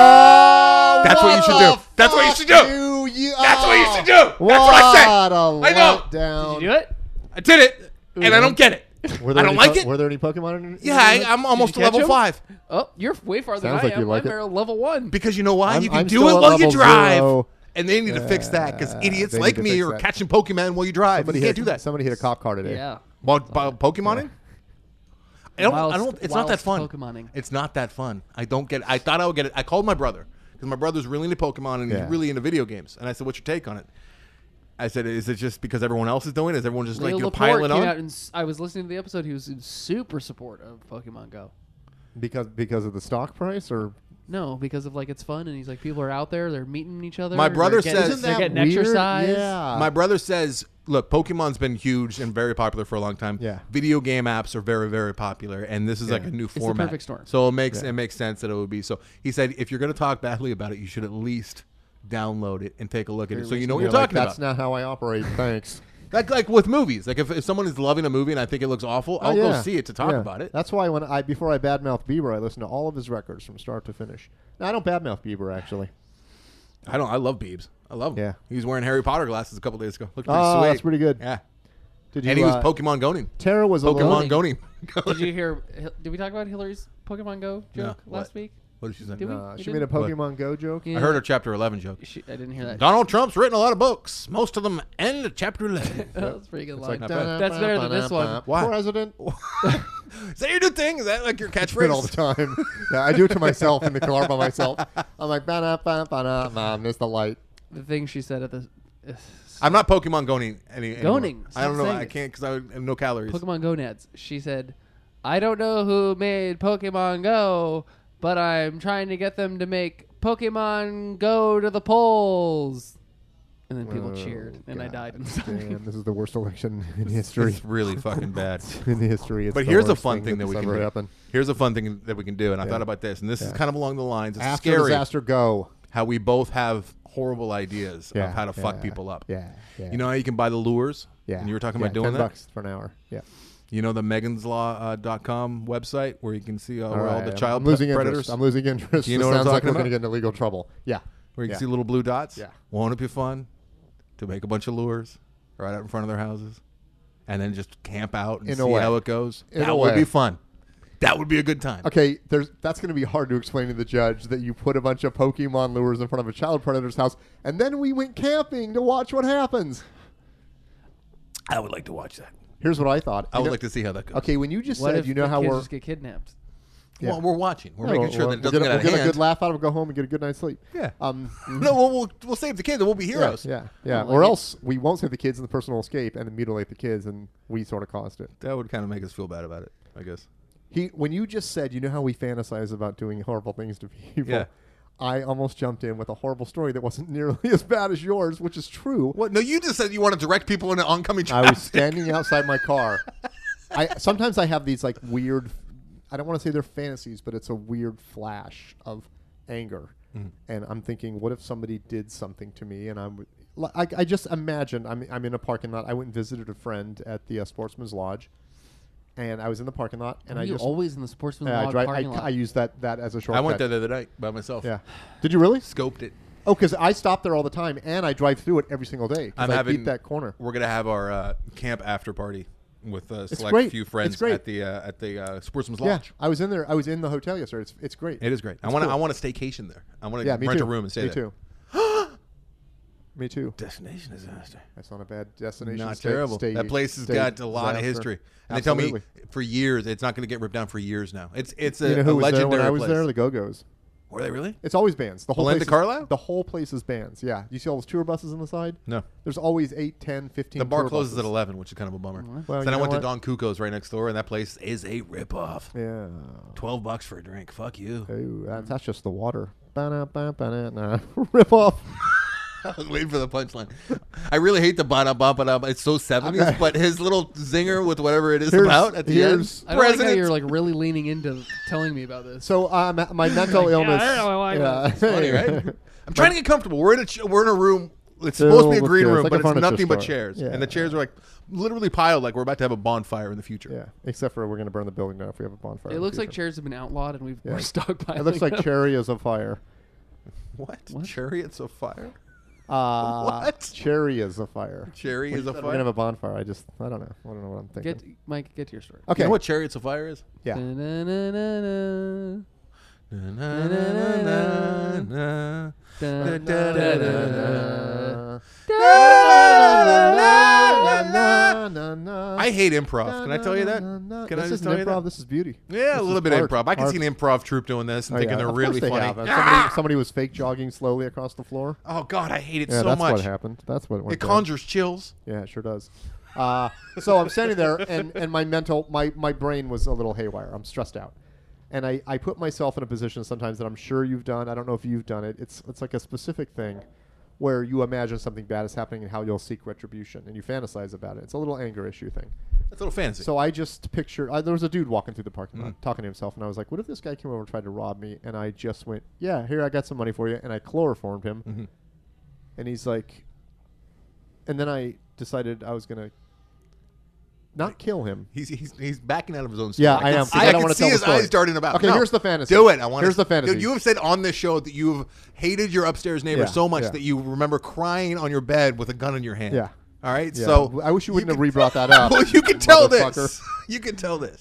B: Oh,
C: that's what you should do. That's what you should do. That's what you should do. That's what I said.
B: I
C: know.
A: Did you do it?
C: I did it, and I don't get it. I don't like it.
B: Were there any Pokemon in
C: Yeah, I'm almost to level 5.
A: Oh, you're way farther
B: Sounds
A: than
B: like
A: I
B: you
A: am.
B: like
A: I'm
B: it.
A: at level 1.
C: Because you know why? You can
B: I'm
C: do
B: still
C: it
B: at
C: while you
B: level
C: drive.
B: 0.
C: And they need to fix that, because idiots
B: they
C: like
B: need to
C: me
B: fix
C: are
B: that.
C: catching Pokemon while you drive.
B: Somebody
C: You can't do that.
B: Somebody hit a cop car today.
A: Yeah.
C: Well, Pokemoning? I don't. It's not that fun.
A: Pokemoning.
C: It's not that fun. I don't get it. I thought I would get it. I called my brother, because my brother's really into Pokemon and he's really into video games. And I said, "What's your take on it?" I said, "Is it just because everyone else is doing it? Is everyone just
A: Leo
C: like
A: Laporte
C: piling
A: came
C: on?"
A: out and I was listening to the episode. He was in super support of Pokemon Go.
B: Because of the stock price, or
A: No, because of like it's fun, and he's like, people are out there, they're meeting each other.
C: My brother
A: they're getting-
C: says-
A: they're getting
B: weird?
A: exercise.
B: Yeah.
C: My brother says, "Look, Pokemon's been huge and very popular for a long time.
B: Yeah.
C: Video game apps are very, very popular, and this is like a new
A: the
C: format.
A: perfect storm.
C: So it makes sense that it would be." So he said, "If you're going to talk badly about it, you should at least download it and take a look at it, so you know what you're talking
B: That's
C: about."
B: not how I operate. Thanks.
C: Like with movies, like if someone is loving a movie and I think it looks awful, I'll go see it to talk about it.
B: That's why before I badmouth Bieber, I listen to all of his records from start to finish. No, I don't badmouth Bieber actually.
C: I love Biebs. I love him.
B: Yeah.
C: He was wearing Harry Potter glasses a couple days ago. Looked pretty
B: Oh,
C: sweet.
B: that's pretty good.
C: Yeah.
B: Did you?
C: And he was Pokemon Goning.
B: Tara was
C: Pokemon
B: alone.
C: Goning.
A: Did you hear? Did we talk about Hillary's Pokemon Go joke
C: No,
A: last week?
C: What did she say?
A: Did we?
B: She
A: did
B: made a
C: What?
B: Pokemon Go joke.
A: Yeah.
C: I heard her Chapter 11 joke.
A: I didn't hear that.
C: Donald Trump's written a lot of books. Most of them end at Chapter 11.
A: That's a pretty good line.
C: like, bad.
A: That's better than this one.
C: Why?
B: President.
C: Is that your new thing? Is that like your
B: I do it all the
C: catchphrase?
B: time. Yeah, I do it to myself in the car by myself. I'm like, ba-na-ba-ba-na, Mom, there's the light.
A: The thing she said at the
C: I'm not Pokemon Goning anymore.
A: Goning.
C: I don't know.
A: Saying
C: I
A: it.
C: can't because I have no calories.
A: Pokemon Gonads. She said, "I don't know who made Pokemon Go, but I'm trying to get them to make Pokemon Go to the polls." And then people cheered, and I died inside.
B: Damn, this is the worst election in history.
C: It's really fucking bad.
B: In the history. It's
C: But
B: the
C: here's a
B: worst
C: fun thing that
B: that's
C: we can
B: ever
C: do.
B: happened.
C: Here's a fun thing that we can do, and I thought about this, and this is kind of along the lines. It's
B: After
C: scary
B: disaster, go.
C: how we both have horrible ideas
B: Yeah,
C: of how to fuck
B: yeah,
C: people up.
B: Yeah.
C: You know how you can buy the lures?
B: Yeah.
C: And you were talking about doing
B: $10
C: that?
B: for an hour. Yeah.
C: You know the meganslaw.com website where you can see where all the
B: I'm
C: child
B: losing
C: predators?
B: interest. I'm losing interest.
C: Do you know
B: This
C: what I'm
B: sounds like
C: talking
B: we're going to
C: about?
B: get into legal trouble. Yeah.
C: Where you
B: Yeah.
C: can see little blue dots?
B: Yeah.
C: Won't it be fun to make a bunch of lures right out in front of their houses? And then just camp out and
B: In a
C: see
B: way.
C: how it goes?
B: In a
C: That would
B: way.
C: be fun. That would be a good time.
B: Okay, that's going to be hard to explain to the judge that you put a bunch of Pokemon lures in front of a child predator's house, and then we went camping to watch what happens.
C: I would like to watch that.
B: Here's what I thought.
C: I would like to see how that goes.
B: Okay, when you just
A: What
B: said,
A: if
B: you know
A: the
B: how
A: kids
B: we're
A: just get kidnapped?
B: Yeah.
C: Well, we're watching. We're
B: No,
C: making sure that it
B: we'll
C: doesn't
B: get,
C: get out
B: we'll
C: of
B: get a
C: hand.
B: good laugh out of it, go home and get a good night's sleep.
C: Yeah.
B: No,
C: We'll save the kids and we'll be heroes.
B: Yeah.
A: I
B: Or
A: like it.
B: else we won't save the kids and the person will escape and then mutilate the kids, and we sort of caused it.
C: That would kind of make us feel bad about it, I guess.
B: When you just said, you know how we fantasize about doing horrible things to people,
C: Yeah.
B: I almost jumped in with a horrible story that wasn't nearly as bad as yours, which is true.
C: What? No, you just said you want to direct people into oncoming
B: I
C: traffic.
B: was standing outside my car. Sometimes I have these like weird, I don't want to say they're fantasies, but it's a weird flash of anger. And I'm thinking, what if somebody did something to me? And I just imagined I'm in a parking lot. I went and visited a friend at the Sportsman's Lodge. And I was in the parking lot, and
A: Are
B: I
A: you
B: just
A: always in the Sportsman's
B: I
A: Lodge
B: drive.
A: parking lot?
B: I use that as a shortcut.
C: I went there the other night by myself.
B: Yeah. Did you really?
C: Scoped it.
B: Oh, because I stop there all the time, and I drive through it every single day. 'Cause
C: I'm
B: I
C: having
B: beat that corner.
C: We're gonna have our camp after party with a select
B: great.
C: few
B: It's
C: friends
B: great.
C: at the Sportsman's
B: Yeah,
C: Lodge.
B: I was in there. I was in the hotel yesterday. It's great.
C: It is great. I
B: It's
C: want
B: cool.
C: I want a staycation there. I want to
B: Yeah, me
C: rent
B: too.
C: a room and stay
B: Me
C: there.
B: too. Me too.
C: Destination disaster.
B: That's not a bad destination.
C: Not
B: Stay-
C: terrible.
B: stay-
C: That place has
B: stay
C: got a lot of
B: disaster.
C: history. And they tell me
B: Absolutely.
C: for years it's not going to get ripped down for years now. It's a,
B: You know
C: a
B: who was there
C: legendary
B: when I was
C: place.
B: there? The Go-Go's.
C: Were they really?
B: It's always bands. The whole
C: Belinda
B: place is-
C: Carlisle?
B: The whole place is bands. Yeah. You see all those tour buses on the side?
C: No.
B: There's always 8, 10, 15
C: The bar
B: tour
C: closes
B: buses.
C: at 11, which is kind of a bummer.
B: Well,
C: then I
B: you
C: went
B: know
C: to
B: what?
C: Don Cuco's right next door, and that place is a ripoff.
B: Yeah.
C: $12 for a drink. Fuck you.
B: Ooh, that's just the water. Nah. Rip off.
C: I was waiting for the punchline. I really hate the ba-da-ba-ba-da. It's so 70s, but his little zinger with whatever it is
B: Here's-
C: about at the end.
B: here's-
A: I don't like how
C: President.
A: you're like really leaning into telling me about this.
B: So my mental illness.
A: I really like that.
C: It's funny, right? I'm trying to get comfortable. We're in a room. It's supposed to be a
B: Filled with
C: green
B: chairs,
C: room,
B: like
C: but
B: a
C: it's
B: furniture
C: nothing but
B: store.
C: chairs.
B: Yeah.
C: And the chairs are like literally piled like we're about to have a bonfire in the future.
B: Yeah, except for we're going to burn the building down if we have a bonfire.
A: It
B: in the
A: looks like
B: future.
A: chairs have been outlawed and
B: Yeah.
A: we're stockpiling.
B: It looks like
A: them.
B: chariots of fire.
C: What?
A: What?
C: Chariots of fire?
B: What? Chariots of fire.
C: Cherry is a
B: We're going to
C: fire?
B: have a bonfire. I don't know. I don't know what I'm thinking.
A: Mike, get to your story.
B: Okay.
C: You know what Chariots of Fire is?
B: Yeah.
A: Da-na-na-na-na.
C: Na-na-na-na-na.
A: Da-da-da-da-da.
C: I hate improv. Can I tell you that? Can I
B: This
C: just
B: isn't
C: tell you
B: improv.
C: that?
B: This is beauty.
C: Yeah,
B: This
C: a little
B: is
C: bit
B: art.
C: improv. I can
B: Art.
C: see an improv troupe doing this and
B: Oh,
C: thinking
B: yeah.
C: they're
B: Of
C: really
B: course they
C: funny.
B: have. Somebody was fake jogging slowly across the floor.
C: Oh God, I hate it
B: Yeah,
C: so
B: that's
C: much.
B: what happened. That's what went
C: It
B: down.
C: conjures chills.
B: Yeah, it sure does. So I'm standing there, and my brain was a little haywire. I'm stressed out, and I put myself in a position sometimes that I'm sure you've done. I don't know if you've done it. It's like a specific thing where you imagine something bad is happening and how you'll seek retribution, and you fantasize about it. It's a little anger issue thing.
C: That's a little fancy.
B: So I just picture there was a dude walking through the parking lot talking to himself, and I was like, what if this guy came over and tried to rob me? And I just went, yeah, here, I got some money for you, and I chloroformed him. And he's like, and then I decided I was gonna not kill him.
C: He's backing out of his own story.
B: Yeah, I am, 'cause I don't
C: can
B: wanna
C: see
B: tell the
C: his
B: story.
C: eyes darting about.
B: Okay,
C: No,
B: here's the fantasy.
C: Do it. I want.
B: Here's the fantasy.
C: Dude, you have said on this show that you've hated your upstairs neighbor
B: Yeah,
C: so much
B: yeah.
C: that you remember crying on your bed with a gun in your hand.
B: Yeah.
C: All right.
B: Yeah.
C: So
B: I wish you wouldn't have re-brought that up.
C: Well, you can tell
B: motherfucker.
C: this. You can tell this.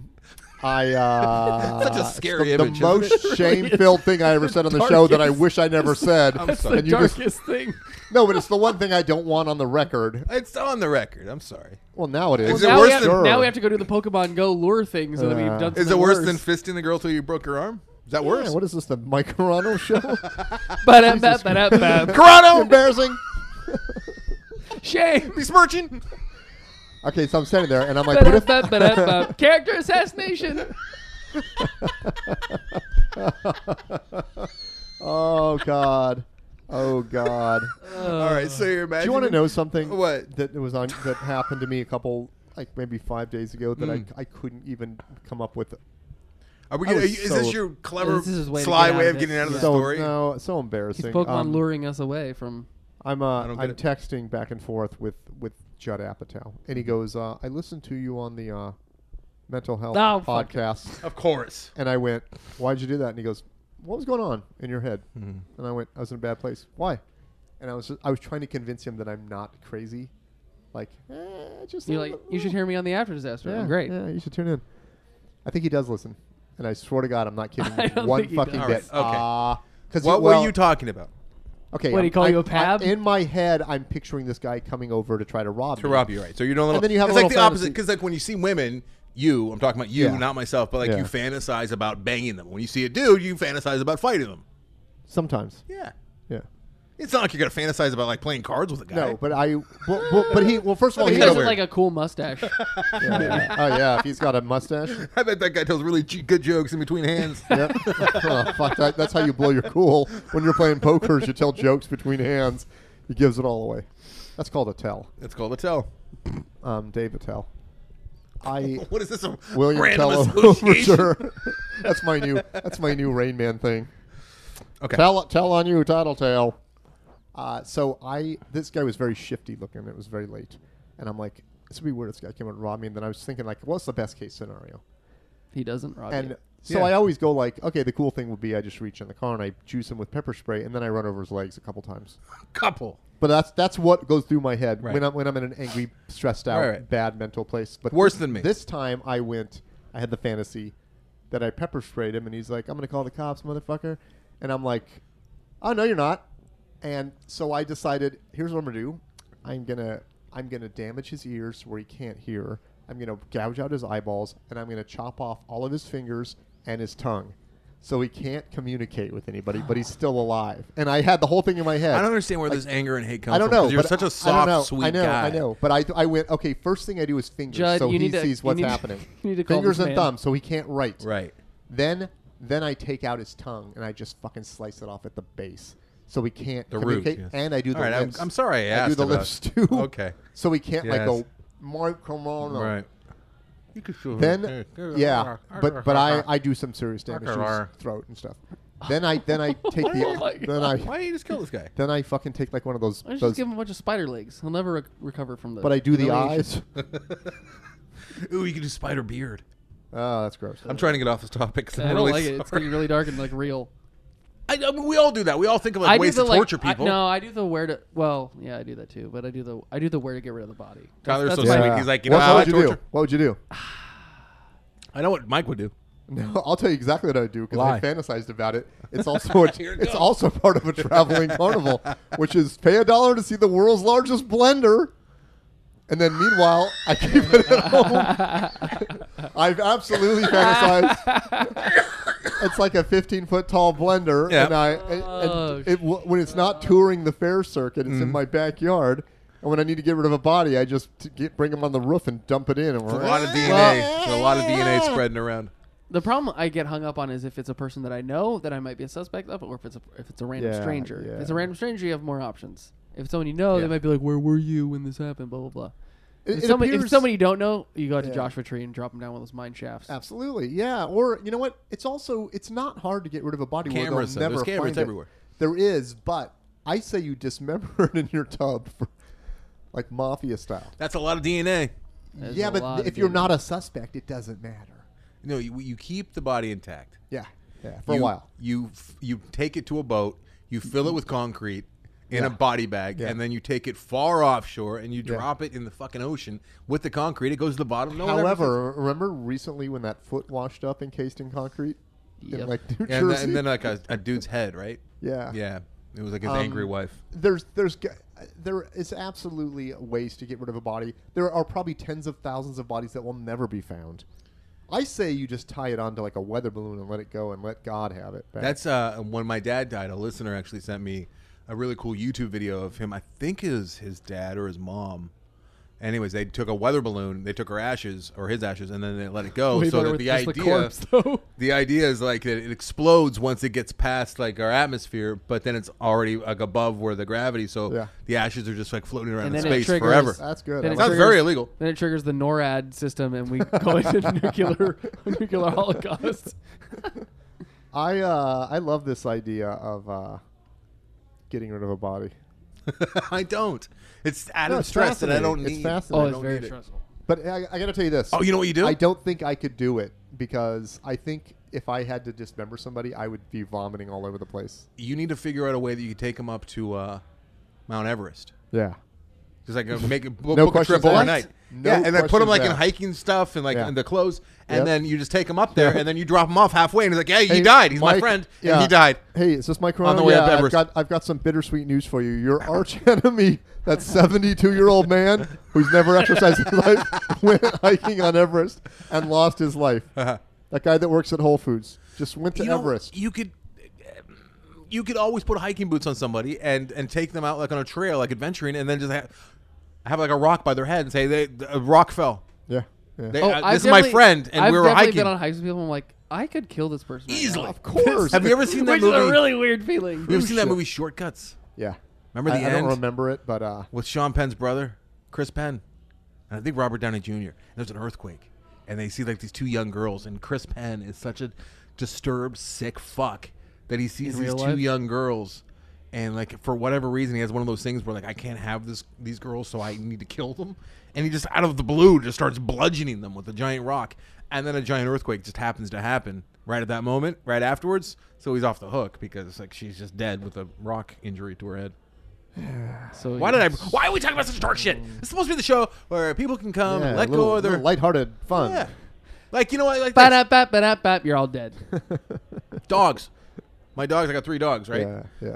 B: Such
C: a scary
B: the
C: image,
B: most
C: isn't it?
B: shame-filled thing I ever said on the show that I wish I never said.
C: I'm
A: It's
C: sorry.
A: the
B: And you just-
A: darkest thing.
B: No, but it's the one thing I don't want on the record.
C: It's on the record. I'm sorry.
B: Well, now it is.
C: Is it
A: now,
C: worse
A: we have,
C: than-
A: now we have to go do the Pokemon Go lure things so that we've done
C: Is
A: something
C: it worse
A: worse.
C: than fisting the girl till you broke her arm? Is that worse?
B: Yeah, what is this, the Mike Carano show?
A: Ba-da-ba-ba-da-ba.
C: Toronto,
B: Embarrassing.
A: Shame.
C: besmirching.
B: Okay, so I'm standing there, and I'm like, what if...
A: Ba-da-ba-ba-da-ba. Character assassination.
B: Oh, God. Oh, God.
C: All right, so you're
B: Do
C: imagining.
B: you want to know something
C: What?
B: that happened to me a couple, like maybe 5 days ago that I couldn't even come up with?
C: Are we
B: I
C: gonna,
B: was
C: is
B: so-
C: this your clever,
A: This is his way to
C: sly
A: get out
C: way
A: of
C: of
A: it.
C: getting out of the
B: so
C: story?
B: no, so
A: He's
B: embarrassing.
A: Pokemon luring us away from.
B: I'm
C: don't get
B: I'm
C: it.
B: texting back and forth with Judd Apatow, and he goes, "I listened to you on the mental health
A: Oh, fuck.
B: podcast,"
C: Of course.
B: and I went, "Why'd you do that?" And he goes, "What was going on in your head?"
C: Mhm.
B: And I went, "I was in a bad place. Why?" And I was trying to convince him that I'm not crazy, like just
A: You're like, you should hear me on the After Disaster.
B: Yeah,
A: I'm great.
B: Yeah, you should tune in. I think he does listen, and I swear to God, I'm not kidding.
A: I don't
B: one
A: think he
B: fucking
A: does.
B: bit.
C: All right,
B: Because
C: What were you talking about?
B: Okay.
A: What, he call you a pab?
B: In my head, I'm picturing this guy coming over to try to rob
C: To
B: me.
C: rob you, right? So you're no.
B: And then you have
C: it's
B: a
C: like the
B: little
C: opposite
B: fantasy.
C: because like when you see women, I'm talking about you,
B: Yeah.
C: not myself, but like
B: Yeah.
C: you fantasize about banging them. When you see a dude, you fantasize about fighting them.
B: Sometimes.
C: Yeah.
B: Yeah.
C: It's not like you're gonna fantasize about like playing cards with a guy.
B: No, but well, first of all,
A: He
B: he
A: does
B: goes,
A: it like a cool mustache.
B: yeah. Oh yeah, if he's got a mustache.
C: I bet that guy tells really good jokes in between hands.
B: Yep. Oh, fuck that. That's how you blow your cool when you're playing poker. Is you tell jokes between hands. He gives it all away. That's called a tell.
C: It's called a tell.
B: Dave Attell. I
C: What is this? A
B: William
C: random
B: Tell
C: association?
B: overture. That's my new Rain Man thing.
C: Okay.
B: Tell on you, Tattletale. This guy was very shifty looking. It was very late, and I'm like, this would be weird. This guy came out and robbed me, and then I was thinking like, what's the best case scenario?
A: He doesn't rob
B: And
A: you.
B: so
C: Yeah.
B: I always go like, okay, the cool thing would be I just reach in the car and I juice him with pepper spray, and then I run over his legs a couple times.
C: Couple.
B: But that's what goes through my head
C: Right.
B: when I'm in an angry, stressed out,
C: Right.
B: bad mental place. But
C: Worse than me.
B: This time I had the fantasy that I pepper sprayed him, and he's like, "I'm gonna call the cops, motherfucker," and I'm like, "Oh no, you're not." And so I decided, here's what I'm gonna do. I'm gonna damage his ears where he can't hear. I'm gonna gouge out his eyeballs, and I'm gonna chop off all of his fingers and his tongue, so he can't communicate with anybody, but he's still alive. And I had the whole thing in my head.
C: I don't understand where
B: Like,
C: this anger and hate comes
B: I don't
C: from.
B: know.
C: 'Cause you're
B: but
C: such a
B: I don't
C: soft,
B: know.
C: sweet
B: I know,
C: guy.
B: I know. But I went, okay, first thing I do is fingers,
A: Judd,
B: so
A: you
B: he
A: need to-
B: sees
A: you
B: what's
A: need to-
B: happening.
A: you need to call
B: Fingers
A: this
B: and
A: man.
B: thumbs, so he can't write.
C: Right.
B: Then I take out his tongue and I just fucking slice it off at the base, so he can't
C: The root,
B: communicate.
C: yes.
B: And I do the
C: All right,
B: lips.
C: I'm sorry I
B: I
C: asked
B: do the
C: about-
B: lips too.
C: Okay.
B: So he can't like
C: Yes.
B: go, Mike, come on.
C: Right. You could show
B: Then yeah, but I do some serious damage to his throat and stuff. Then I take the then
C: Why don't you just kill this guy?
B: I fucking take like one of those.
A: I just
B: those
A: give him a bunch of spider legs. He'll never recover from the.
B: but I do the
A: humiliation.
B: eyes.
C: Ooh, you could do spider beard.
B: Oh, that's gross.
C: I'm trying to get off this topic. 'Cause
A: I
C: I'm
A: don't
C: really
A: like it. It's
C: sorry.
A: getting really dark and like real.
C: I mean, we all do that. We all think of
A: I
C: like
A: do
C: ways
A: the
C: to
A: like,
C: torture people.
A: no, I do the where to. Well, yeah, I do that too. But I do the where to get rid of the body.
C: Tyler's so
A: my-
C: sweet. He's like, you
B: what,
C: know how
B: what
C: I
B: would you do?
C: torture?
B: What would you do?
C: I know what Mike would do.
B: No, I'll tell you exactly what I would do because I
C: Lie.
B: fantasized about it. It's also
C: Here it
B: it's
C: goes.
B: also part of a traveling carnival, which is pay $1 to see the world's largest blender, and then meanwhile I keep it at home. I've absolutely fantasized. It's like a 15-foot tall blender,
C: Yeah.
B: and when it's not touring the fair circuit, it's in my backyard. And when I need to get rid of a body, I just bring them on the roof and dump it in. And
C: It's a lot of DNA.
A: Well-
C: There's a lot of DNA spreading around.
A: The problem I get hung up on is if it's a person that I know that I might be a suspect of, or if it's a random
B: Yeah,
A: stranger.
B: yeah.
A: If it's a random stranger, you have more options. If it's someone you know,
C: Yeah.
A: they might be like, "Where were you when this happened?" Blah blah blah.
B: It
A: If somebody
B: appears-
A: you don't know, you go out to
B: Yeah.
A: Joshua Tree and drop him down one of those mine shafts.
B: Absolutely, yeah. Or you know what? It's not hard to get rid of a body where
C: Cameras,
B: they'll never
C: there's cameras
B: find it.
C: everywhere.
B: There is, but I say you dismember it in your tub, for, like mafia style.
C: That's a lot of DNA.
A: There's
B: Yeah,
A: a lot
B: but
A: of
B: if you're
A: DNA.
B: not a suspect, it doesn't matter.
C: No, you keep the body intact.
B: Yeah, for a
C: You-
B: while.
C: You take it to a boat. You fill it with concrete in
B: Yeah.
C: a body bag,
B: Yeah.
C: and then you take it far offshore and you
B: Yeah.
C: drop it in the fucking ocean with the concrete. It goes to the bottom. No one ever
B: However, remember recently when that foot washed up encased in concrete in
A: Yep.
B: like New
C: sees- and,
B: Jersey?
C: then like a dude's head, right?
B: yeah,
C: Yeah, it was like his angry wife.
B: There is absolutely ways to get rid of a body. There are probably tens of thousands of bodies that will never be found. I say you just tie it onto like a weather balloon and let it go and let God have it back.
C: That's when my dad died. A listener actually sent me a really cool YouTube video of him. I think is his dad or his mom Anyways, they took a weather balloon. They took her ashes or his ashes, and then they let it go.
A: Way
C: So
A: better
C: that
A: with
C: the
A: just the
C: idea,
A: corpse, though.
C: the idea is like that it explodes once it gets past like our atmosphere, but then it's already like above where the gravity. So
B: Yeah.
C: the ashes are just like floating around
A: And
C: in
A: then it
C: space
A: triggers-
C: forever.
B: That's good.
A: Then
B: I
A: it
B: like
C: Sounds
A: triggers-
C: very illegal.
A: Then it triggers the NORAD system, and we go into nuclear holocaust.
B: I love this idea of getting rid of a body.
C: I don't. It's added
B: No, it's
C: stress that I don't
B: fascinating.
C: need.
B: It's fascinating.
A: Oh,
C: I
A: it's
C: don't
A: very
C: need it.
A: stressful.
B: But I got to tell you this.
C: Oh, you know what you do?
B: I don't think I could do it because I think if I had to dismember somebody, I would be vomiting all over the place.
C: You need to figure out a way that you can take them up to Mount Everest.
B: Yeah.
C: Just like make a book
B: No
C: a trip
B: questions asked.
C: overnight.
B: No
C: Yeah, and then put them
B: questions
C: like in
B: asked.
C: hiking stuff and like
B: Yeah.
C: in the clothes, and
B: Yep.
C: then you just take them up there, and then you drop them off halfway, and he's like, "Yeah, he
B: Hey,
C: died. He's my
B: Mike,
C: friend,
B: yeah.
C: and he died."
B: Hey, is this Mike
C: On the way
B: yeah,
C: up Everest.
B: I've got some bittersweet news for you. Your arch enemy, that 72-year-old man who's never exercised his life, went hiking on Everest and lost his life. That guy that works at Whole Foods just went to
C: You know,
B: Everest.
C: you could always put hiking boots on somebody and take them out like on a trail, like adventuring, and then just have like a rock by their head and say a rock fell.
B: Yeah. Yeah.
C: They-
A: I've
C: this is my
A: definitely-
C: friend, and
A: I've
C: we were
A: definitely
C: hiking
A: been on hikes with people. I'm like, I could kill this person right
C: easily.
A: now.
B: Of course.
C: Have you ever seen that
A: Which
C: movie?
A: is a really weird feeling.
C: you ever seen that
B: shit.
C: movie Shortcuts?
B: Yeah.
C: Remember the
B: I
C: end
B: don't remember it, but
C: with Sean Penn's brother, Chris Penn, and I think Robert Downey Jr. There's an earthquake, and they see like these two young girls, and Chris Penn is such a disturbed, sick fuck that he sees
A: In
C: these
A: real
C: two
A: life?
C: young girls, and like for whatever reason he has one of those things where like I can't have these girls, so I need to kill them, and he just out of the blue just starts bludgeoning them with a giant rock, and then a giant earthquake just happens to happen right at that moment, right afterwards, so he's off the hook because like she's just dead with a rock injury to her head.
A: So
C: Why are we talking about such dark shit? It's supposed to be the show where people can come and let go of their
B: lighthearted fun.
C: yeah. Like, you know what? Like
A: Ba-da-bap-ba-da-bap, you're all dead.
C: dogs. My dogs. I got 3 dogs, right?
B: Yeah, yeah.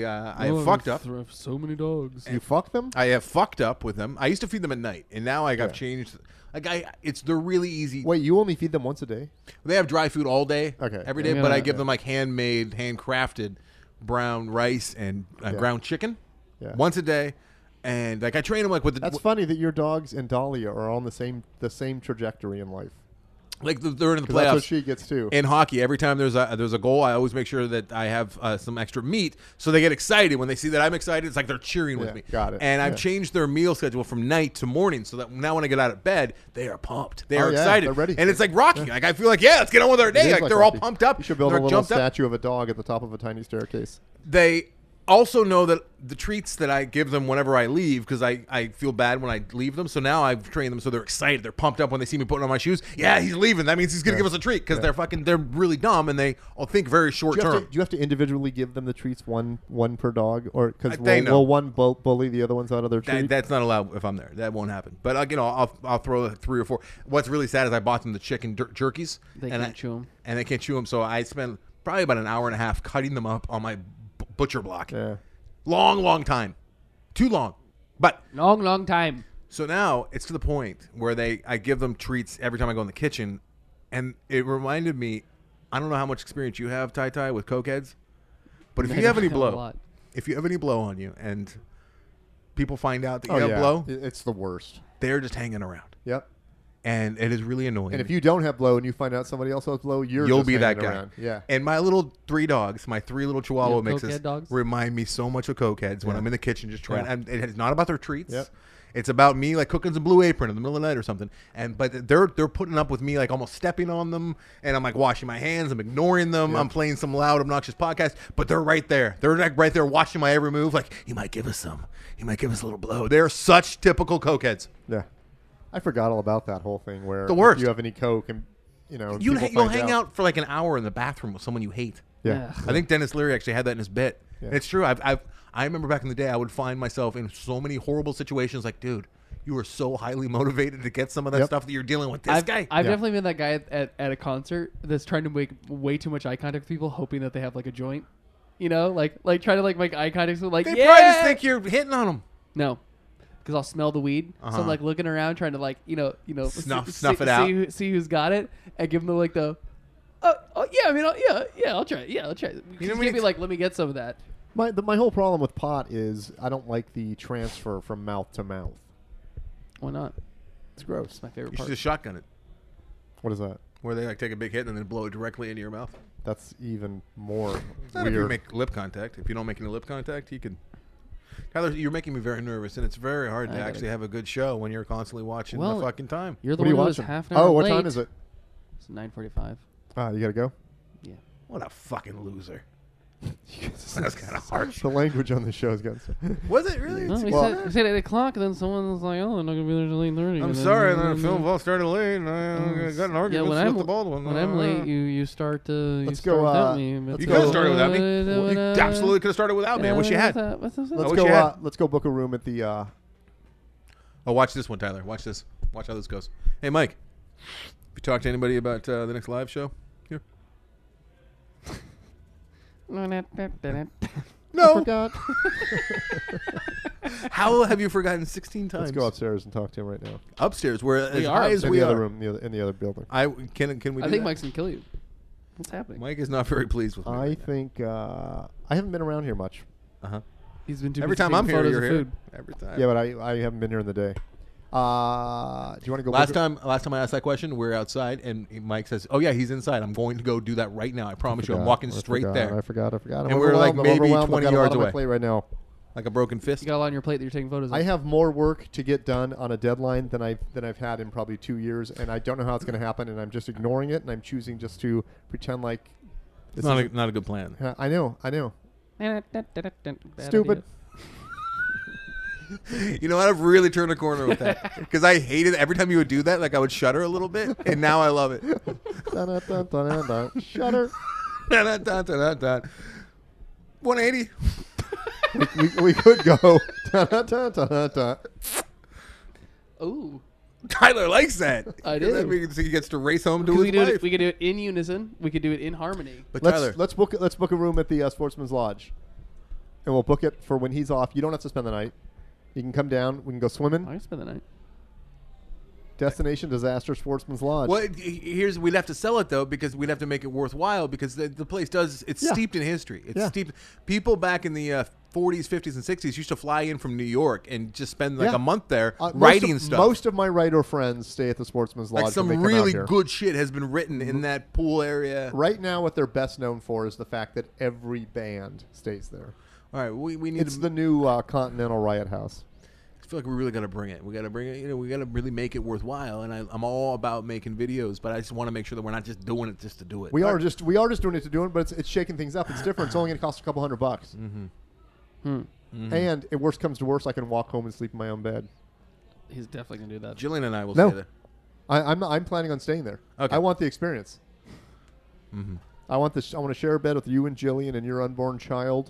C: I have fucked up.
A: So many dogs.
B: You fuck them?
C: I have fucked up with them. I used to feed them at night, and now I've
B: Yeah.
C: changed. Like they're really easy.
B: Wait, you only feed them once a day?
C: They have dry food all day,
B: Okay.
C: every day.
A: Yeah.
C: But I
A: Yeah.
C: give them like handmade, handcrafted brown rice and ground chicken
B: Yeah.
C: once a day, and like I train them like with the
B: That's funny that your dogs and Dahlia are on the same trajectory in life.
C: like they're in the
B: 'Cause that's what
C: playoffs.
B: she gets too.
C: In hockey, every time there's a goal, I always make sure that I have some extra meat, so they get excited when they see that I'm excited. It's like they're cheering with
B: Yeah,
C: me.
B: got it.
C: And I've
B: Yeah.
C: changed their meal schedule from night to morning, so that now when I get out of bed, they are pumped. They
B: Oh,
C: are
B: yeah,
C: excited.
B: they're ready.
C: And it's like Rocky. Like I feel like let's get on with our
B: It
C: day.
B: is
C: Like they're all
B: Rocky.
C: pumped up.
B: You should build
C: they're
B: a little
C: jumped up.
B: statue of a dog at the top of a tiny staircase.
C: They also know that the treats that I give them whenever I leave, because I feel bad when I leave them. So now I've trained them so they're excited. They're pumped up when they see me putting on my shoes. Yeah, he's leaving. That means he's going to give us a treat because they're really dumb and they all think very short
B: Do
C: term.
B: you have to individually give them the treats one per dog, or because
C: They know.
B: will one bully the other ones out of their treat?
C: That's not allowed if I'm there. That won't happen. But I'll throw 3 or 4. What's really sad is I bought them the chicken jerkies.
A: They
C: and
A: can't chew 'em.
C: And they can't chew them. So I spent probably about an hour and a half cutting them up on my butcher block.
B: Yeah.
C: Long time. Too long. But
A: Long time.
C: so now it's to the point where I give them treats every time I go in the kitchen, and it reminded me. I don't know how much experience you have, Tai, with cokeheads, but if
A: I
C: you have any
A: don't a
C: blow,
A: lot.
C: if you have any blow on you, and people find out that you
B: Oh
C: have
B: yeah.
C: blow,
B: It's the worst.
C: they're just hanging around,
B: Yep.
C: and it is really annoying.
B: And if you don't have blow and you find out somebody else has blow,
C: you'll
B: just
C: be that
B: hanging
C: guy.
B: around. Yeah.
C: And my little 3 dogs, my 3 little Chihuahua
A: You have
C: mixes,
A: cokehead dogs?
C: remind me so much of cokeheads when
B: Yeah.
C: I'm in the kitchen just trying.
B: Yeah.
C: And it's not about their treats.
B: Yep.
C: It's about me like cooking some Blue Apron in the middle of the night or something. But they're putting up with me like almost stepping on them, and I'm like washing my hands. I'm ignoring them.
B: Yep.
C: I'm playing some loud obnoxious podcast, but they're right there. They're like right there watching my every move. Like he might give us some. He might give us a little blow. They're such typical cokeheads.
B: Yeah. I forgot all about that whole thing where
C: The worst.
B: if you have any coke and
C: You'll
B: people
C: you'll
B: find
C: hang out for like an hour in the bathroom with someone you hate.
B: Yeah.
A: Ugh.
C: I think Dennis Leary actually had that in his bit.
B: Yeah.
C: And it's true. I remember back in the day, I would find myself in so many horrible situations. Like, dude, you were so highly motivated to get some of that
B: Yep.
C: stuff that you're dealing with this
A: I've
C: guy.
A: I've
B: Yeah.
A: definitely been that guy at a concert that's trying to make way too much eye contact with people, hoping that they have like a joint. You know, like trying to like make eye contact with like
C: They
A: yeah.
C: probably just think you're hitting on them.
A: No, because I'll smell the weed. So
C: Uh-huh.
A: I'm like looking around, trying to like
C: Snuff it out.
A: see who's got it, and give them like the. Oh yeah, I mean I'll try it. Yeah, I'll try it.
C: You know
A: Just
C: when
A: maybe
C: it's-
A: like let me get some of that.
B: My whole problem with pot is I don't like the transfer from mouth to mouth.
A: Why not?
B: It's gross.
A: It's my favorite
C: You should
A: part.
C: just shotgun it,
B: What is that?
C: where they like take a big hit and then blow it directly into your mouth.
B: That's even more
C: Not if you
B: weird.
C: make lip contact. If you don't make any lip contact, you can. Tyler, you're making me very nervous, and it's very hard to
A: I gotta-
C: actually have a good show when you're constantly watching
A: Well,
C: the fucking time.
A: You're the
B: What are you
A: one who was
B: watching?
A: half an hour
B: Oh, what
A: late.
B: time is it?
A: It's 9:45.
B: Ah, you gotta go.
A: Yeah.
C: What a fucking loser. That's kind of harsh.
B: The language on the show is good.
C: Was it really?
A: No, we
B: Well-
A: said 8 o'clock, and then someone was like, "Oh, I'm not gonna be there till 8:30."
C: I'm
A: and
C: sorry,
A: then-
C: the film all started late, and I got an argument
A: when
C: with the Baldwin.
A: When I'm late, you start to.
B: Let's
A: you start
B: go,
A: without me.
B: let's
C: You
B: go-
C: could have started without me. You absolutely could have started without me. I wish you had.
A: What's that?
B: Let's
C: wish
B: go.
C: you had.
B: Let's go book a room at the.
C: Oh, watch this one, Tyler. Watch this. Watch how this goes. Hey, Mike. Have you talked to anybody about the next live show? Here. No.
B: Forgot.
C: How have you forgotten 16 times?
B: Let's go upstairs and talk to him right now.
C: Upstairs. We're as
A: are
C: high as
B: In
C: we
B: the other
C: are.
B: room, in the other building.
C: Can we? Do
A: I think
C: that?
A: Mike's gonna kill you. What's happening?
C: Mike is not very pleased with me.
B: I think I haven't been around here much.
C: Uh-huh.
A: He's been too
C: Every
A: busy
C: time I'm
A: taking
C: here,
A: photos
C: you're
A: of
C: here.
A: food.
C: Every time.
B: Yeah, but I haven't been here in the day. Do you want to go?
C: Last time I asked that question, we're outside, and Mike says, "Oh yeah, he's inside. I'm going to go do that right now. I promise you. I'm walking straight there,
B: I forgot. I'm
C: And we're, like,
B: overwhelmed. I'm
C: maybe
B: overwhelmed.
C: 20
B: I've got a lot
C: yards
B: on my
C: away.
B: plate right now.
C: like a broken fist."
A: You got a lot on your plate that you're taking photos of.
B: I have more work to get done on a deadline than I've had in probably 2 years, and I don't know how it's going to happen, and I'm just ignoring it, and I'm choosing just to pretend like
C: It's
B: this
C: not
B: is-
C: not a good plan.
B: I know.
A: Bad
B: Stupid.
A: idea.
C: You know what? I've really turned a corner with that because I hated every time you would do that. Like I would shudder a little bit, and now I love it.
B: Dun-dun-dun-dun-dun. Shudder.
C: 180.
B: we could go. Dun-dun-dun-dun-dun.
A: Ooh.
C: Tyler likes that.
A: I
C: 'Cause
A: do.
C: that means he gets to race home to
A: We
C: his
A: could, do
C: wife.
A: it, we could do it in unison. We could do it in harmony.
C: But Tyler,
B: Let's book a room at the Sportsman's Lodge, and we'll book it for when he's off. You don't have to spend the night. You can come down. We can go
A: I
B: swimming.
A: can spend the night.
B: Destination Disaster Sportsman's Lodge.
C: well, we'd have to sell it though because we'd have to make it worthwhile because the place it's
B: Yeah.
C: steeped in history. It's
B: Yeah.
C: steeped. People back in the 40s, 50s, and 60s used to fly in from New York and just spend like
B: Yeah.
C: a month there
B: Most
C: writing
B: of,
C: stuff.
B: Most of my writer friends stay at the Sportsman's Lodge.
C: like some
B: when they come out
C: really
B: here.
C: good shit has been written in that pool area.
B: Right now, what they're best known for is the fact that every band stays there.
C: All right, we need
B: It's
C: to.
B: the new Continental Riot House.
C: I feel like we really got to bring it. We got to bring it. We got to really make it worthwhile. And I'm all about making videos, but I just want to make sure that we're not just doing it just to do it.
B: We are just doing it to do it, but it's shaking things up. It's different. It's only going to cost a couple $100. And if worst comes to worst, I can walk home and sleep in my own bed.
A: He's definitely gonna do that.
C: Jillian and I will
B: No.
C: stay there.
B: I'm planning on staying there.
C: Okay.
B: I want the experience. I want this. I want to share a bed with you and Jillian and your unborn child.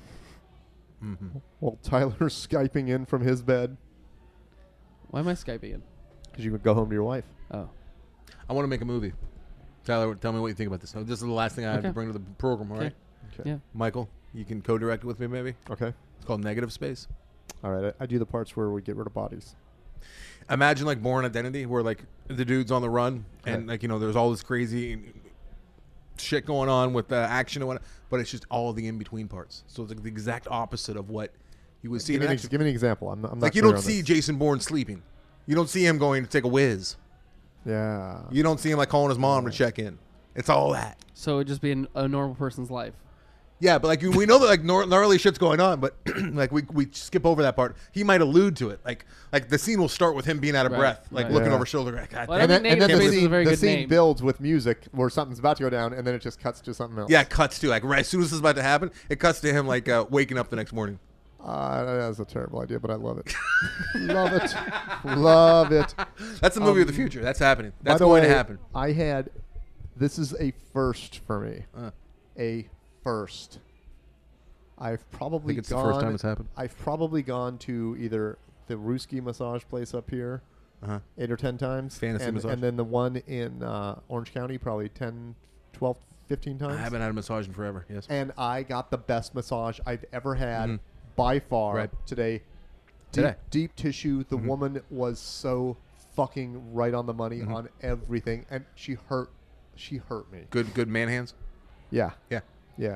B: While Tyler's skyping in from his bed
A: Why am I Skyping in?
B: because you could go home to your wife.
A: Oh.
C: I want to make a movie. Tyler, tell me what you think about this. So this is the last thing I have to
A: Okay.
C: bring to the program, all right?
B: Okay.
A: Yeah.
C: Michael, you can co-direct it with me, maybe?
B: Okay.
C: It's called Negative Space.
B: All right. I do the parts where we get rid of bodies.
C: Imagine like Born Identity, where like the dude's on the run, and
B: Okay.
C: like there's all this crazy shit going on with action and whatnot, but it's just all the in between parts. So it's like the exact opposite of what you would see
B: Give
C: in
B: me,
C: action.
B: give me an example. I'm not
C: Like you
B: clear
C: don't
B: on
C: see
B: this.
C: Jason Bourne sleeping. You don't see him going to take a whiz.
B: Yeah.
C: You don't see him like calling his mom to check in. It's all that.
A: So it'd just be a normal person's life.
C: Yeah, but like we know that like gnarly shit's going on, but like we skip over that part. He might allude to it. Like the scene will start with him being out of
A: Right,
C: breath, like
A: right.
C: looking
B: Yeah.
C: over his shoulder. Like, God
A: Well,
C: damn
A: I
C: it.
A: think
B: and then
A: Negative
B: the
A: Space is a very
B: scene,
A: good name.
B: builds with music where something's about to go down, and then it just cuts to something else.
C: Yeah, it cuts to like right as soon as this is about to happen, it cuts to him like waking up the next morning.
B: That's a terrible idea, but I love it. Love it. Love it.
C: That's the movie of the future. That's happening.
B: By
C: That's
B: the
C: going
B: way,
C: to happen.
B: I had. This is a first for me.
C: Uh.
B: A first. I've probably
C: Think it's
B: gone.
C: the first time it's happened?
B: I've probably gone to either the Ruski massage place up here
C: Uh-huh.
B: 8 or 10 times,
C: Fantasy massage?
B: and then the one in Orange County probably 10, 12, 15 times.
C: I haven't had a massage in forever. Yes.
B: And I got the best massage I've ever had by far
C: Right.
B: today.
C: Today.
B: Deep tissue. The woman was so fucking right on the money on everything, and she hurt me.
C: Good man hands.
B: Yeah,
C: Yeah.
B: yeah.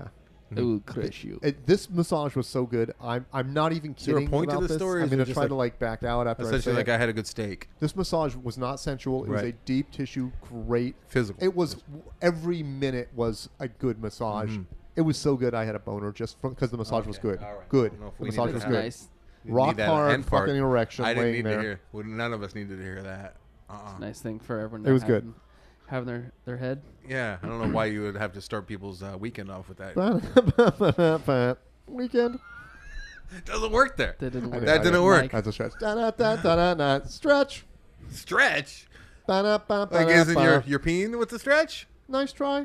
A: It will crush you.
B: This massage was so good. I'm not even
C: there a
B: kidding
C: point to
B: about
C: this
B: this.
C: story, or
B: I'm
C: is it
B: going to
C: just
B: try
C: like-
B: to like back out after I
C: Essentially,
B: say
C: like
B: it.
C: I had a good steak.
B: This massage was not sensual. It was a
C: Right.
B: deep tissue, great.
C: Physical.
B: It was every minute was a good massage.
C: Mhm.
B: It was so good. I had a boner just because the massage was
C: Okay,
B: good.
C: all right.
B: Good.
C: I don't know if
B: The
C: we
B: massage
C: needed
B: was
C: that.
B: good.
A: Nice.
C: Didn't
B: Rock
C: need that
B: hard,
C: end part.
B: fucking erection,
C: I didn't
B: laying
C: need
B: there.
C: to hear. Well, none of us needed to hear that.
A: Nice thing for everyone.
B: It was good.
A: Having their head.
C: Yeah, I don't know why you would have to start people's weekend off with that.
B: Weekend.
C: It doesn't work there.
A: That didn't
B: I
A: work.
B: know,
C: That didn't
A: Mike.
C: work.
B: That's a stretch. Da-da-da-da-da-da. Stretch.
C: Stretch. Like
B: Ba-da-ba-ba-da-ba.
C: isn't your peeing with the stretch?
B: Nice try.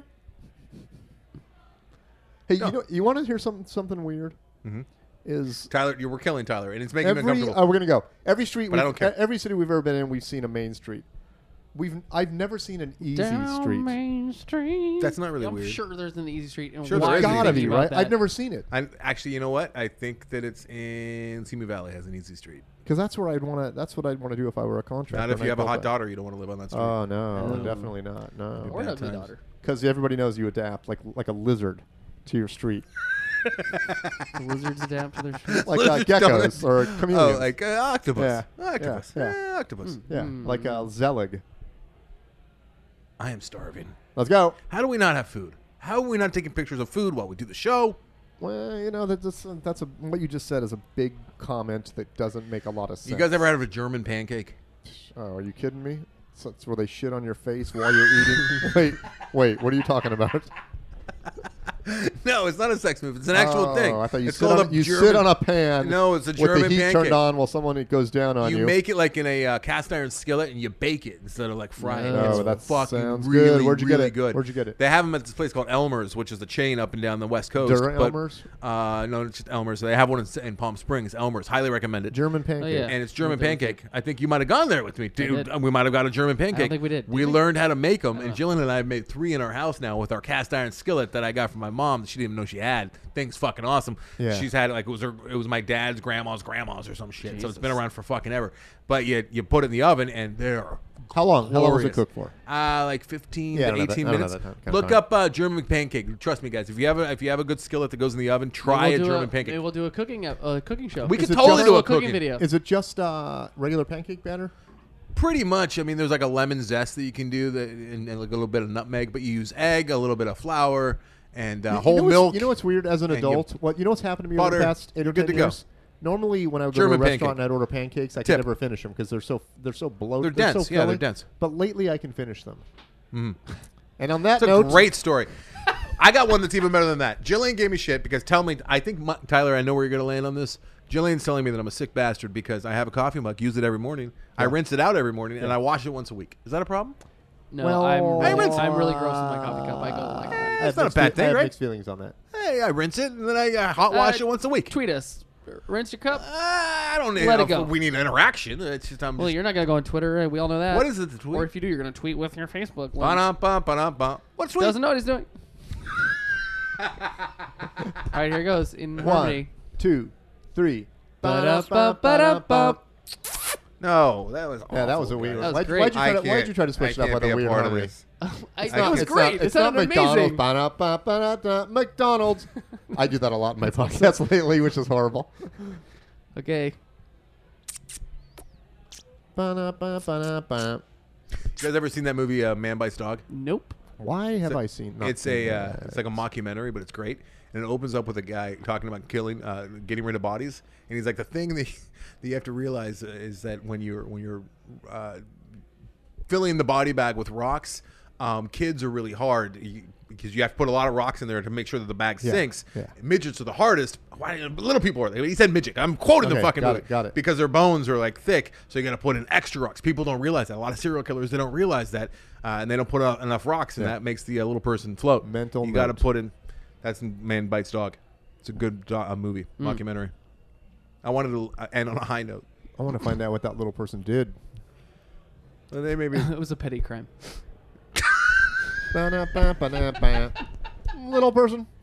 B: Hey,
C: No.
B: you want to hear something weird?
C: Mm-hmm.
B: Is
C: Tyler, we're killing Tyler, and it's making me
B: every
C: uncomfortable.
B: we're gonna go every street.
C: But I don't care.
B: Every city we've ever been in, we've seen a main street. I've never seen an easy
A: Down
B: street.
A: Main Street.
C: That's not really
A: I'm
C: weird.
A: sure there's an easy street. And
C: Sure
A: why
C: there
A: are
C: is
A: you
C: an
B: Gotta
C: easy
A: thinking
B: be
A: about
B: right.
A: that?
B: I've never seen it
C: Actually, you know what? I think that it's in Simi Valley has an easy street.
B: because that's where I'd want to. That's what I'd want to do if I were a contractor.
C: Not if
B: and
C: you
B: I
C: have a
B: built
C: hot
B: that.
C: daughter, you don't want to live on that street.
B: Oh no,
A: Oh.
B: definitely not. No,
A: Or an
C: Bad
A: ugly
C: times.
A: daughter.
B: because everybody knows you adapt like a lizard to your street,
A: The lizards adapt to their street.
B: like
C: Lizards
B: geckos
C: don't.
B: or chameleons.
C: Oh, like octopus.
B: Yeah.
C: Octopus.
B: Yeah.
C: Eh, octopus.
B: yeah, like a zelig.
C: I am starving.
B: Let's go.
C: How do we not have food? How are we not taking pictures of food while we do the show?
B: Well, you know that's what you just said is a big comment that doesn't make a lot of sense.
C: You guys ever had a German pancake?
B: Oh, are you kidding me? So it's where they shit on your face while you're eating. wait, what are you talking about?
C: No, it's not a sex move. It's an actual thing.
B: I thought you
C: it's
B: sit
C: called
B: on,
C: a
B: you
C: German,
B: sit on a pan.
C: No, it's a
B: with
C: German
B: the heat
C: pancake.
B: turned on while someone it goes down on you.
C: You make it like in a cast iron skillet and you bake it instead of like frying.
A: No,
C: it. It's
B: that
C: fucking
B: sounds
C: really,
B: good. Where'd you get
C: really
B: it?
C: good.
B: Where'd you get it?
C: They have them at this place called Elmer's, which is a chain up and down the West Coast.
B: Der
C: but,
B: Elmer's?
C: No, it's just Elmer's. They have one in Palm Springs. Elmer's, highly recommended.
B: German pancake.
A: yeah.
C: And it's German
A: German
C: pancake. I think you might have gone there with me, dude.
A: did.
C: We might have got a German pancake.
A: think we did.
C: We
A: Did we?
C: learned how to make them, and Jillian and I have made 3 in our house now with our cast iron skillet that I got from my mom that she didn't even know she had. Thing's fucking awesome.
B: Yeah.
C: She's had it like it was my dad's grandma's or some shit. So it's been
A: Jesus.
C: around for fucking ever. But you put it in the oven and they're
B: How long? How long was it
C: glorious.
B: cooked for?
C: Like 15
B: Yeah, I
C: to
B: don't know
C: 18
B: that- I don't
C: minutes.
B: know that kind of
C: Look
B: time.
C: up German pancake. Trust me, guys. If you have a good skillet that goes in the oven, try
A: Maybe
C: a
A: we'll do
C: German pancake.
A: Maybe we'll do a cooking show.
C: We
B: Is
C: could
B: it
C: totally
B: just
C: do
A: a
C: a
A: cooking video.
B: Is it just regular pancake batter?
C: Pretty much. I mean, there's like a lemon zest that you can do that, and like a little bit of nutmeg, but you use egg, a little bit of flour, and whole milk.
B: You know what's weird as an
C: and you-
B: adult? You know what's happened to me over
C: butter.
B: the past 8 or
C: You're good
B: 10
C: to go.
B: years? Normally, when I would go
C: German
B: to a restaurant
C: pancake.
B: and I'd order pancakes, I
C: Tip.
B: could never finish them because they're so bloated.
C: They're dense.
B: So
C: Yeah, they're
B: filling.
C: dense.
B: But lately, I can finish them.
C: Mhm.
B: And on that
C: It's a
B: note,
C: great story. I got one that's even better than that. Jillian gave me shit because I think Tyler, I know where you're going to land on this. Jillian's telling me that I'm a sick bastard because I have a coffee mug, use it every morning. I rinse it out every morning, and I wash it once a week. Is that a problem?
A: No,
B: Well,
A: I'm really gross with my coffee cup. I go like,
B: I
C: That's
B: have
C: not a
B: mixed
C: bad thing,
B: I have
C: right?
B: mixed feelings on that.
C: Hey, I rinse it, and then I hot wash it once a week.
A: tweet us, rinse your cup.
C: I don't need
A: Let it go.
C: We need interaction. It's just,
A: Well, you're not gonna go on Twitter. We all know that.
C: What is it to tweet?
A: Or if you do, you're gonna tweet with your Facebook. links.
C: Ba-dum-bum, ba-dum-bum. What's sweet?
A: Doesn't know what he's doing. All right, here goes in
B: 1,
A: harmony.
B: 2, 3.
A: Ba-da-ba-ba-da-ba.
C: No, that was awful.
B: Yeah, that was a weird
C: guys.
B: one.
A: That was
B: Why'd
A: great.
B: you try to switch it up with a weird harmony?
A: It
C: not-
A: was
C: it's
A: great.
B: It's
A: it
B: not
A: sounded
B: McDonald's.
A: amazing.
B: Ba-da-ba-ba-da-da, McDonald's. I do that a lot in my podcast lately, which is horrible.
A: Okay.
B: Ba-da-ba-ba-da-ba.
C: You guys ever seen that movie Man Bites Dog?
A: Nope.
B: Why have I seen? not
C: It's
B: seen
C: a
B: that?
C: it's like a mockumentary, but it's great. And it opens up with a guy talking about getting rid of bodies. And he's like, the thing that you have to realize is that when you're filling the body bag with rocks, kids are really hard because you have to put a lot of rocks in there to make sure that the bag
B: Yeah,
C: sinks.
B: yeah.
C: Midgets are the hardest. Little people are. He said midget. I'm quoting the
B: Okay,
C: fucking
B: got
C: movie.
B: it, got it.
C: Because their bones are like thick, so you got to put in extra rocks. People don't realize that. A lot of serial killers, they don't realize that, and they don't put enough rocks, and
B: Yeah.
C: that makes the little person float.
B: Mental
C: You got to
B: note.
C: put in. That's Man Bites Dog. It's a good movie, documentary. I wanted to end on a high note.
B: I want to find out what that little person did.
C: Well, they maybe
A: It was a petty crime.
B: Ba-da-ba-ba-da-ba. Little person.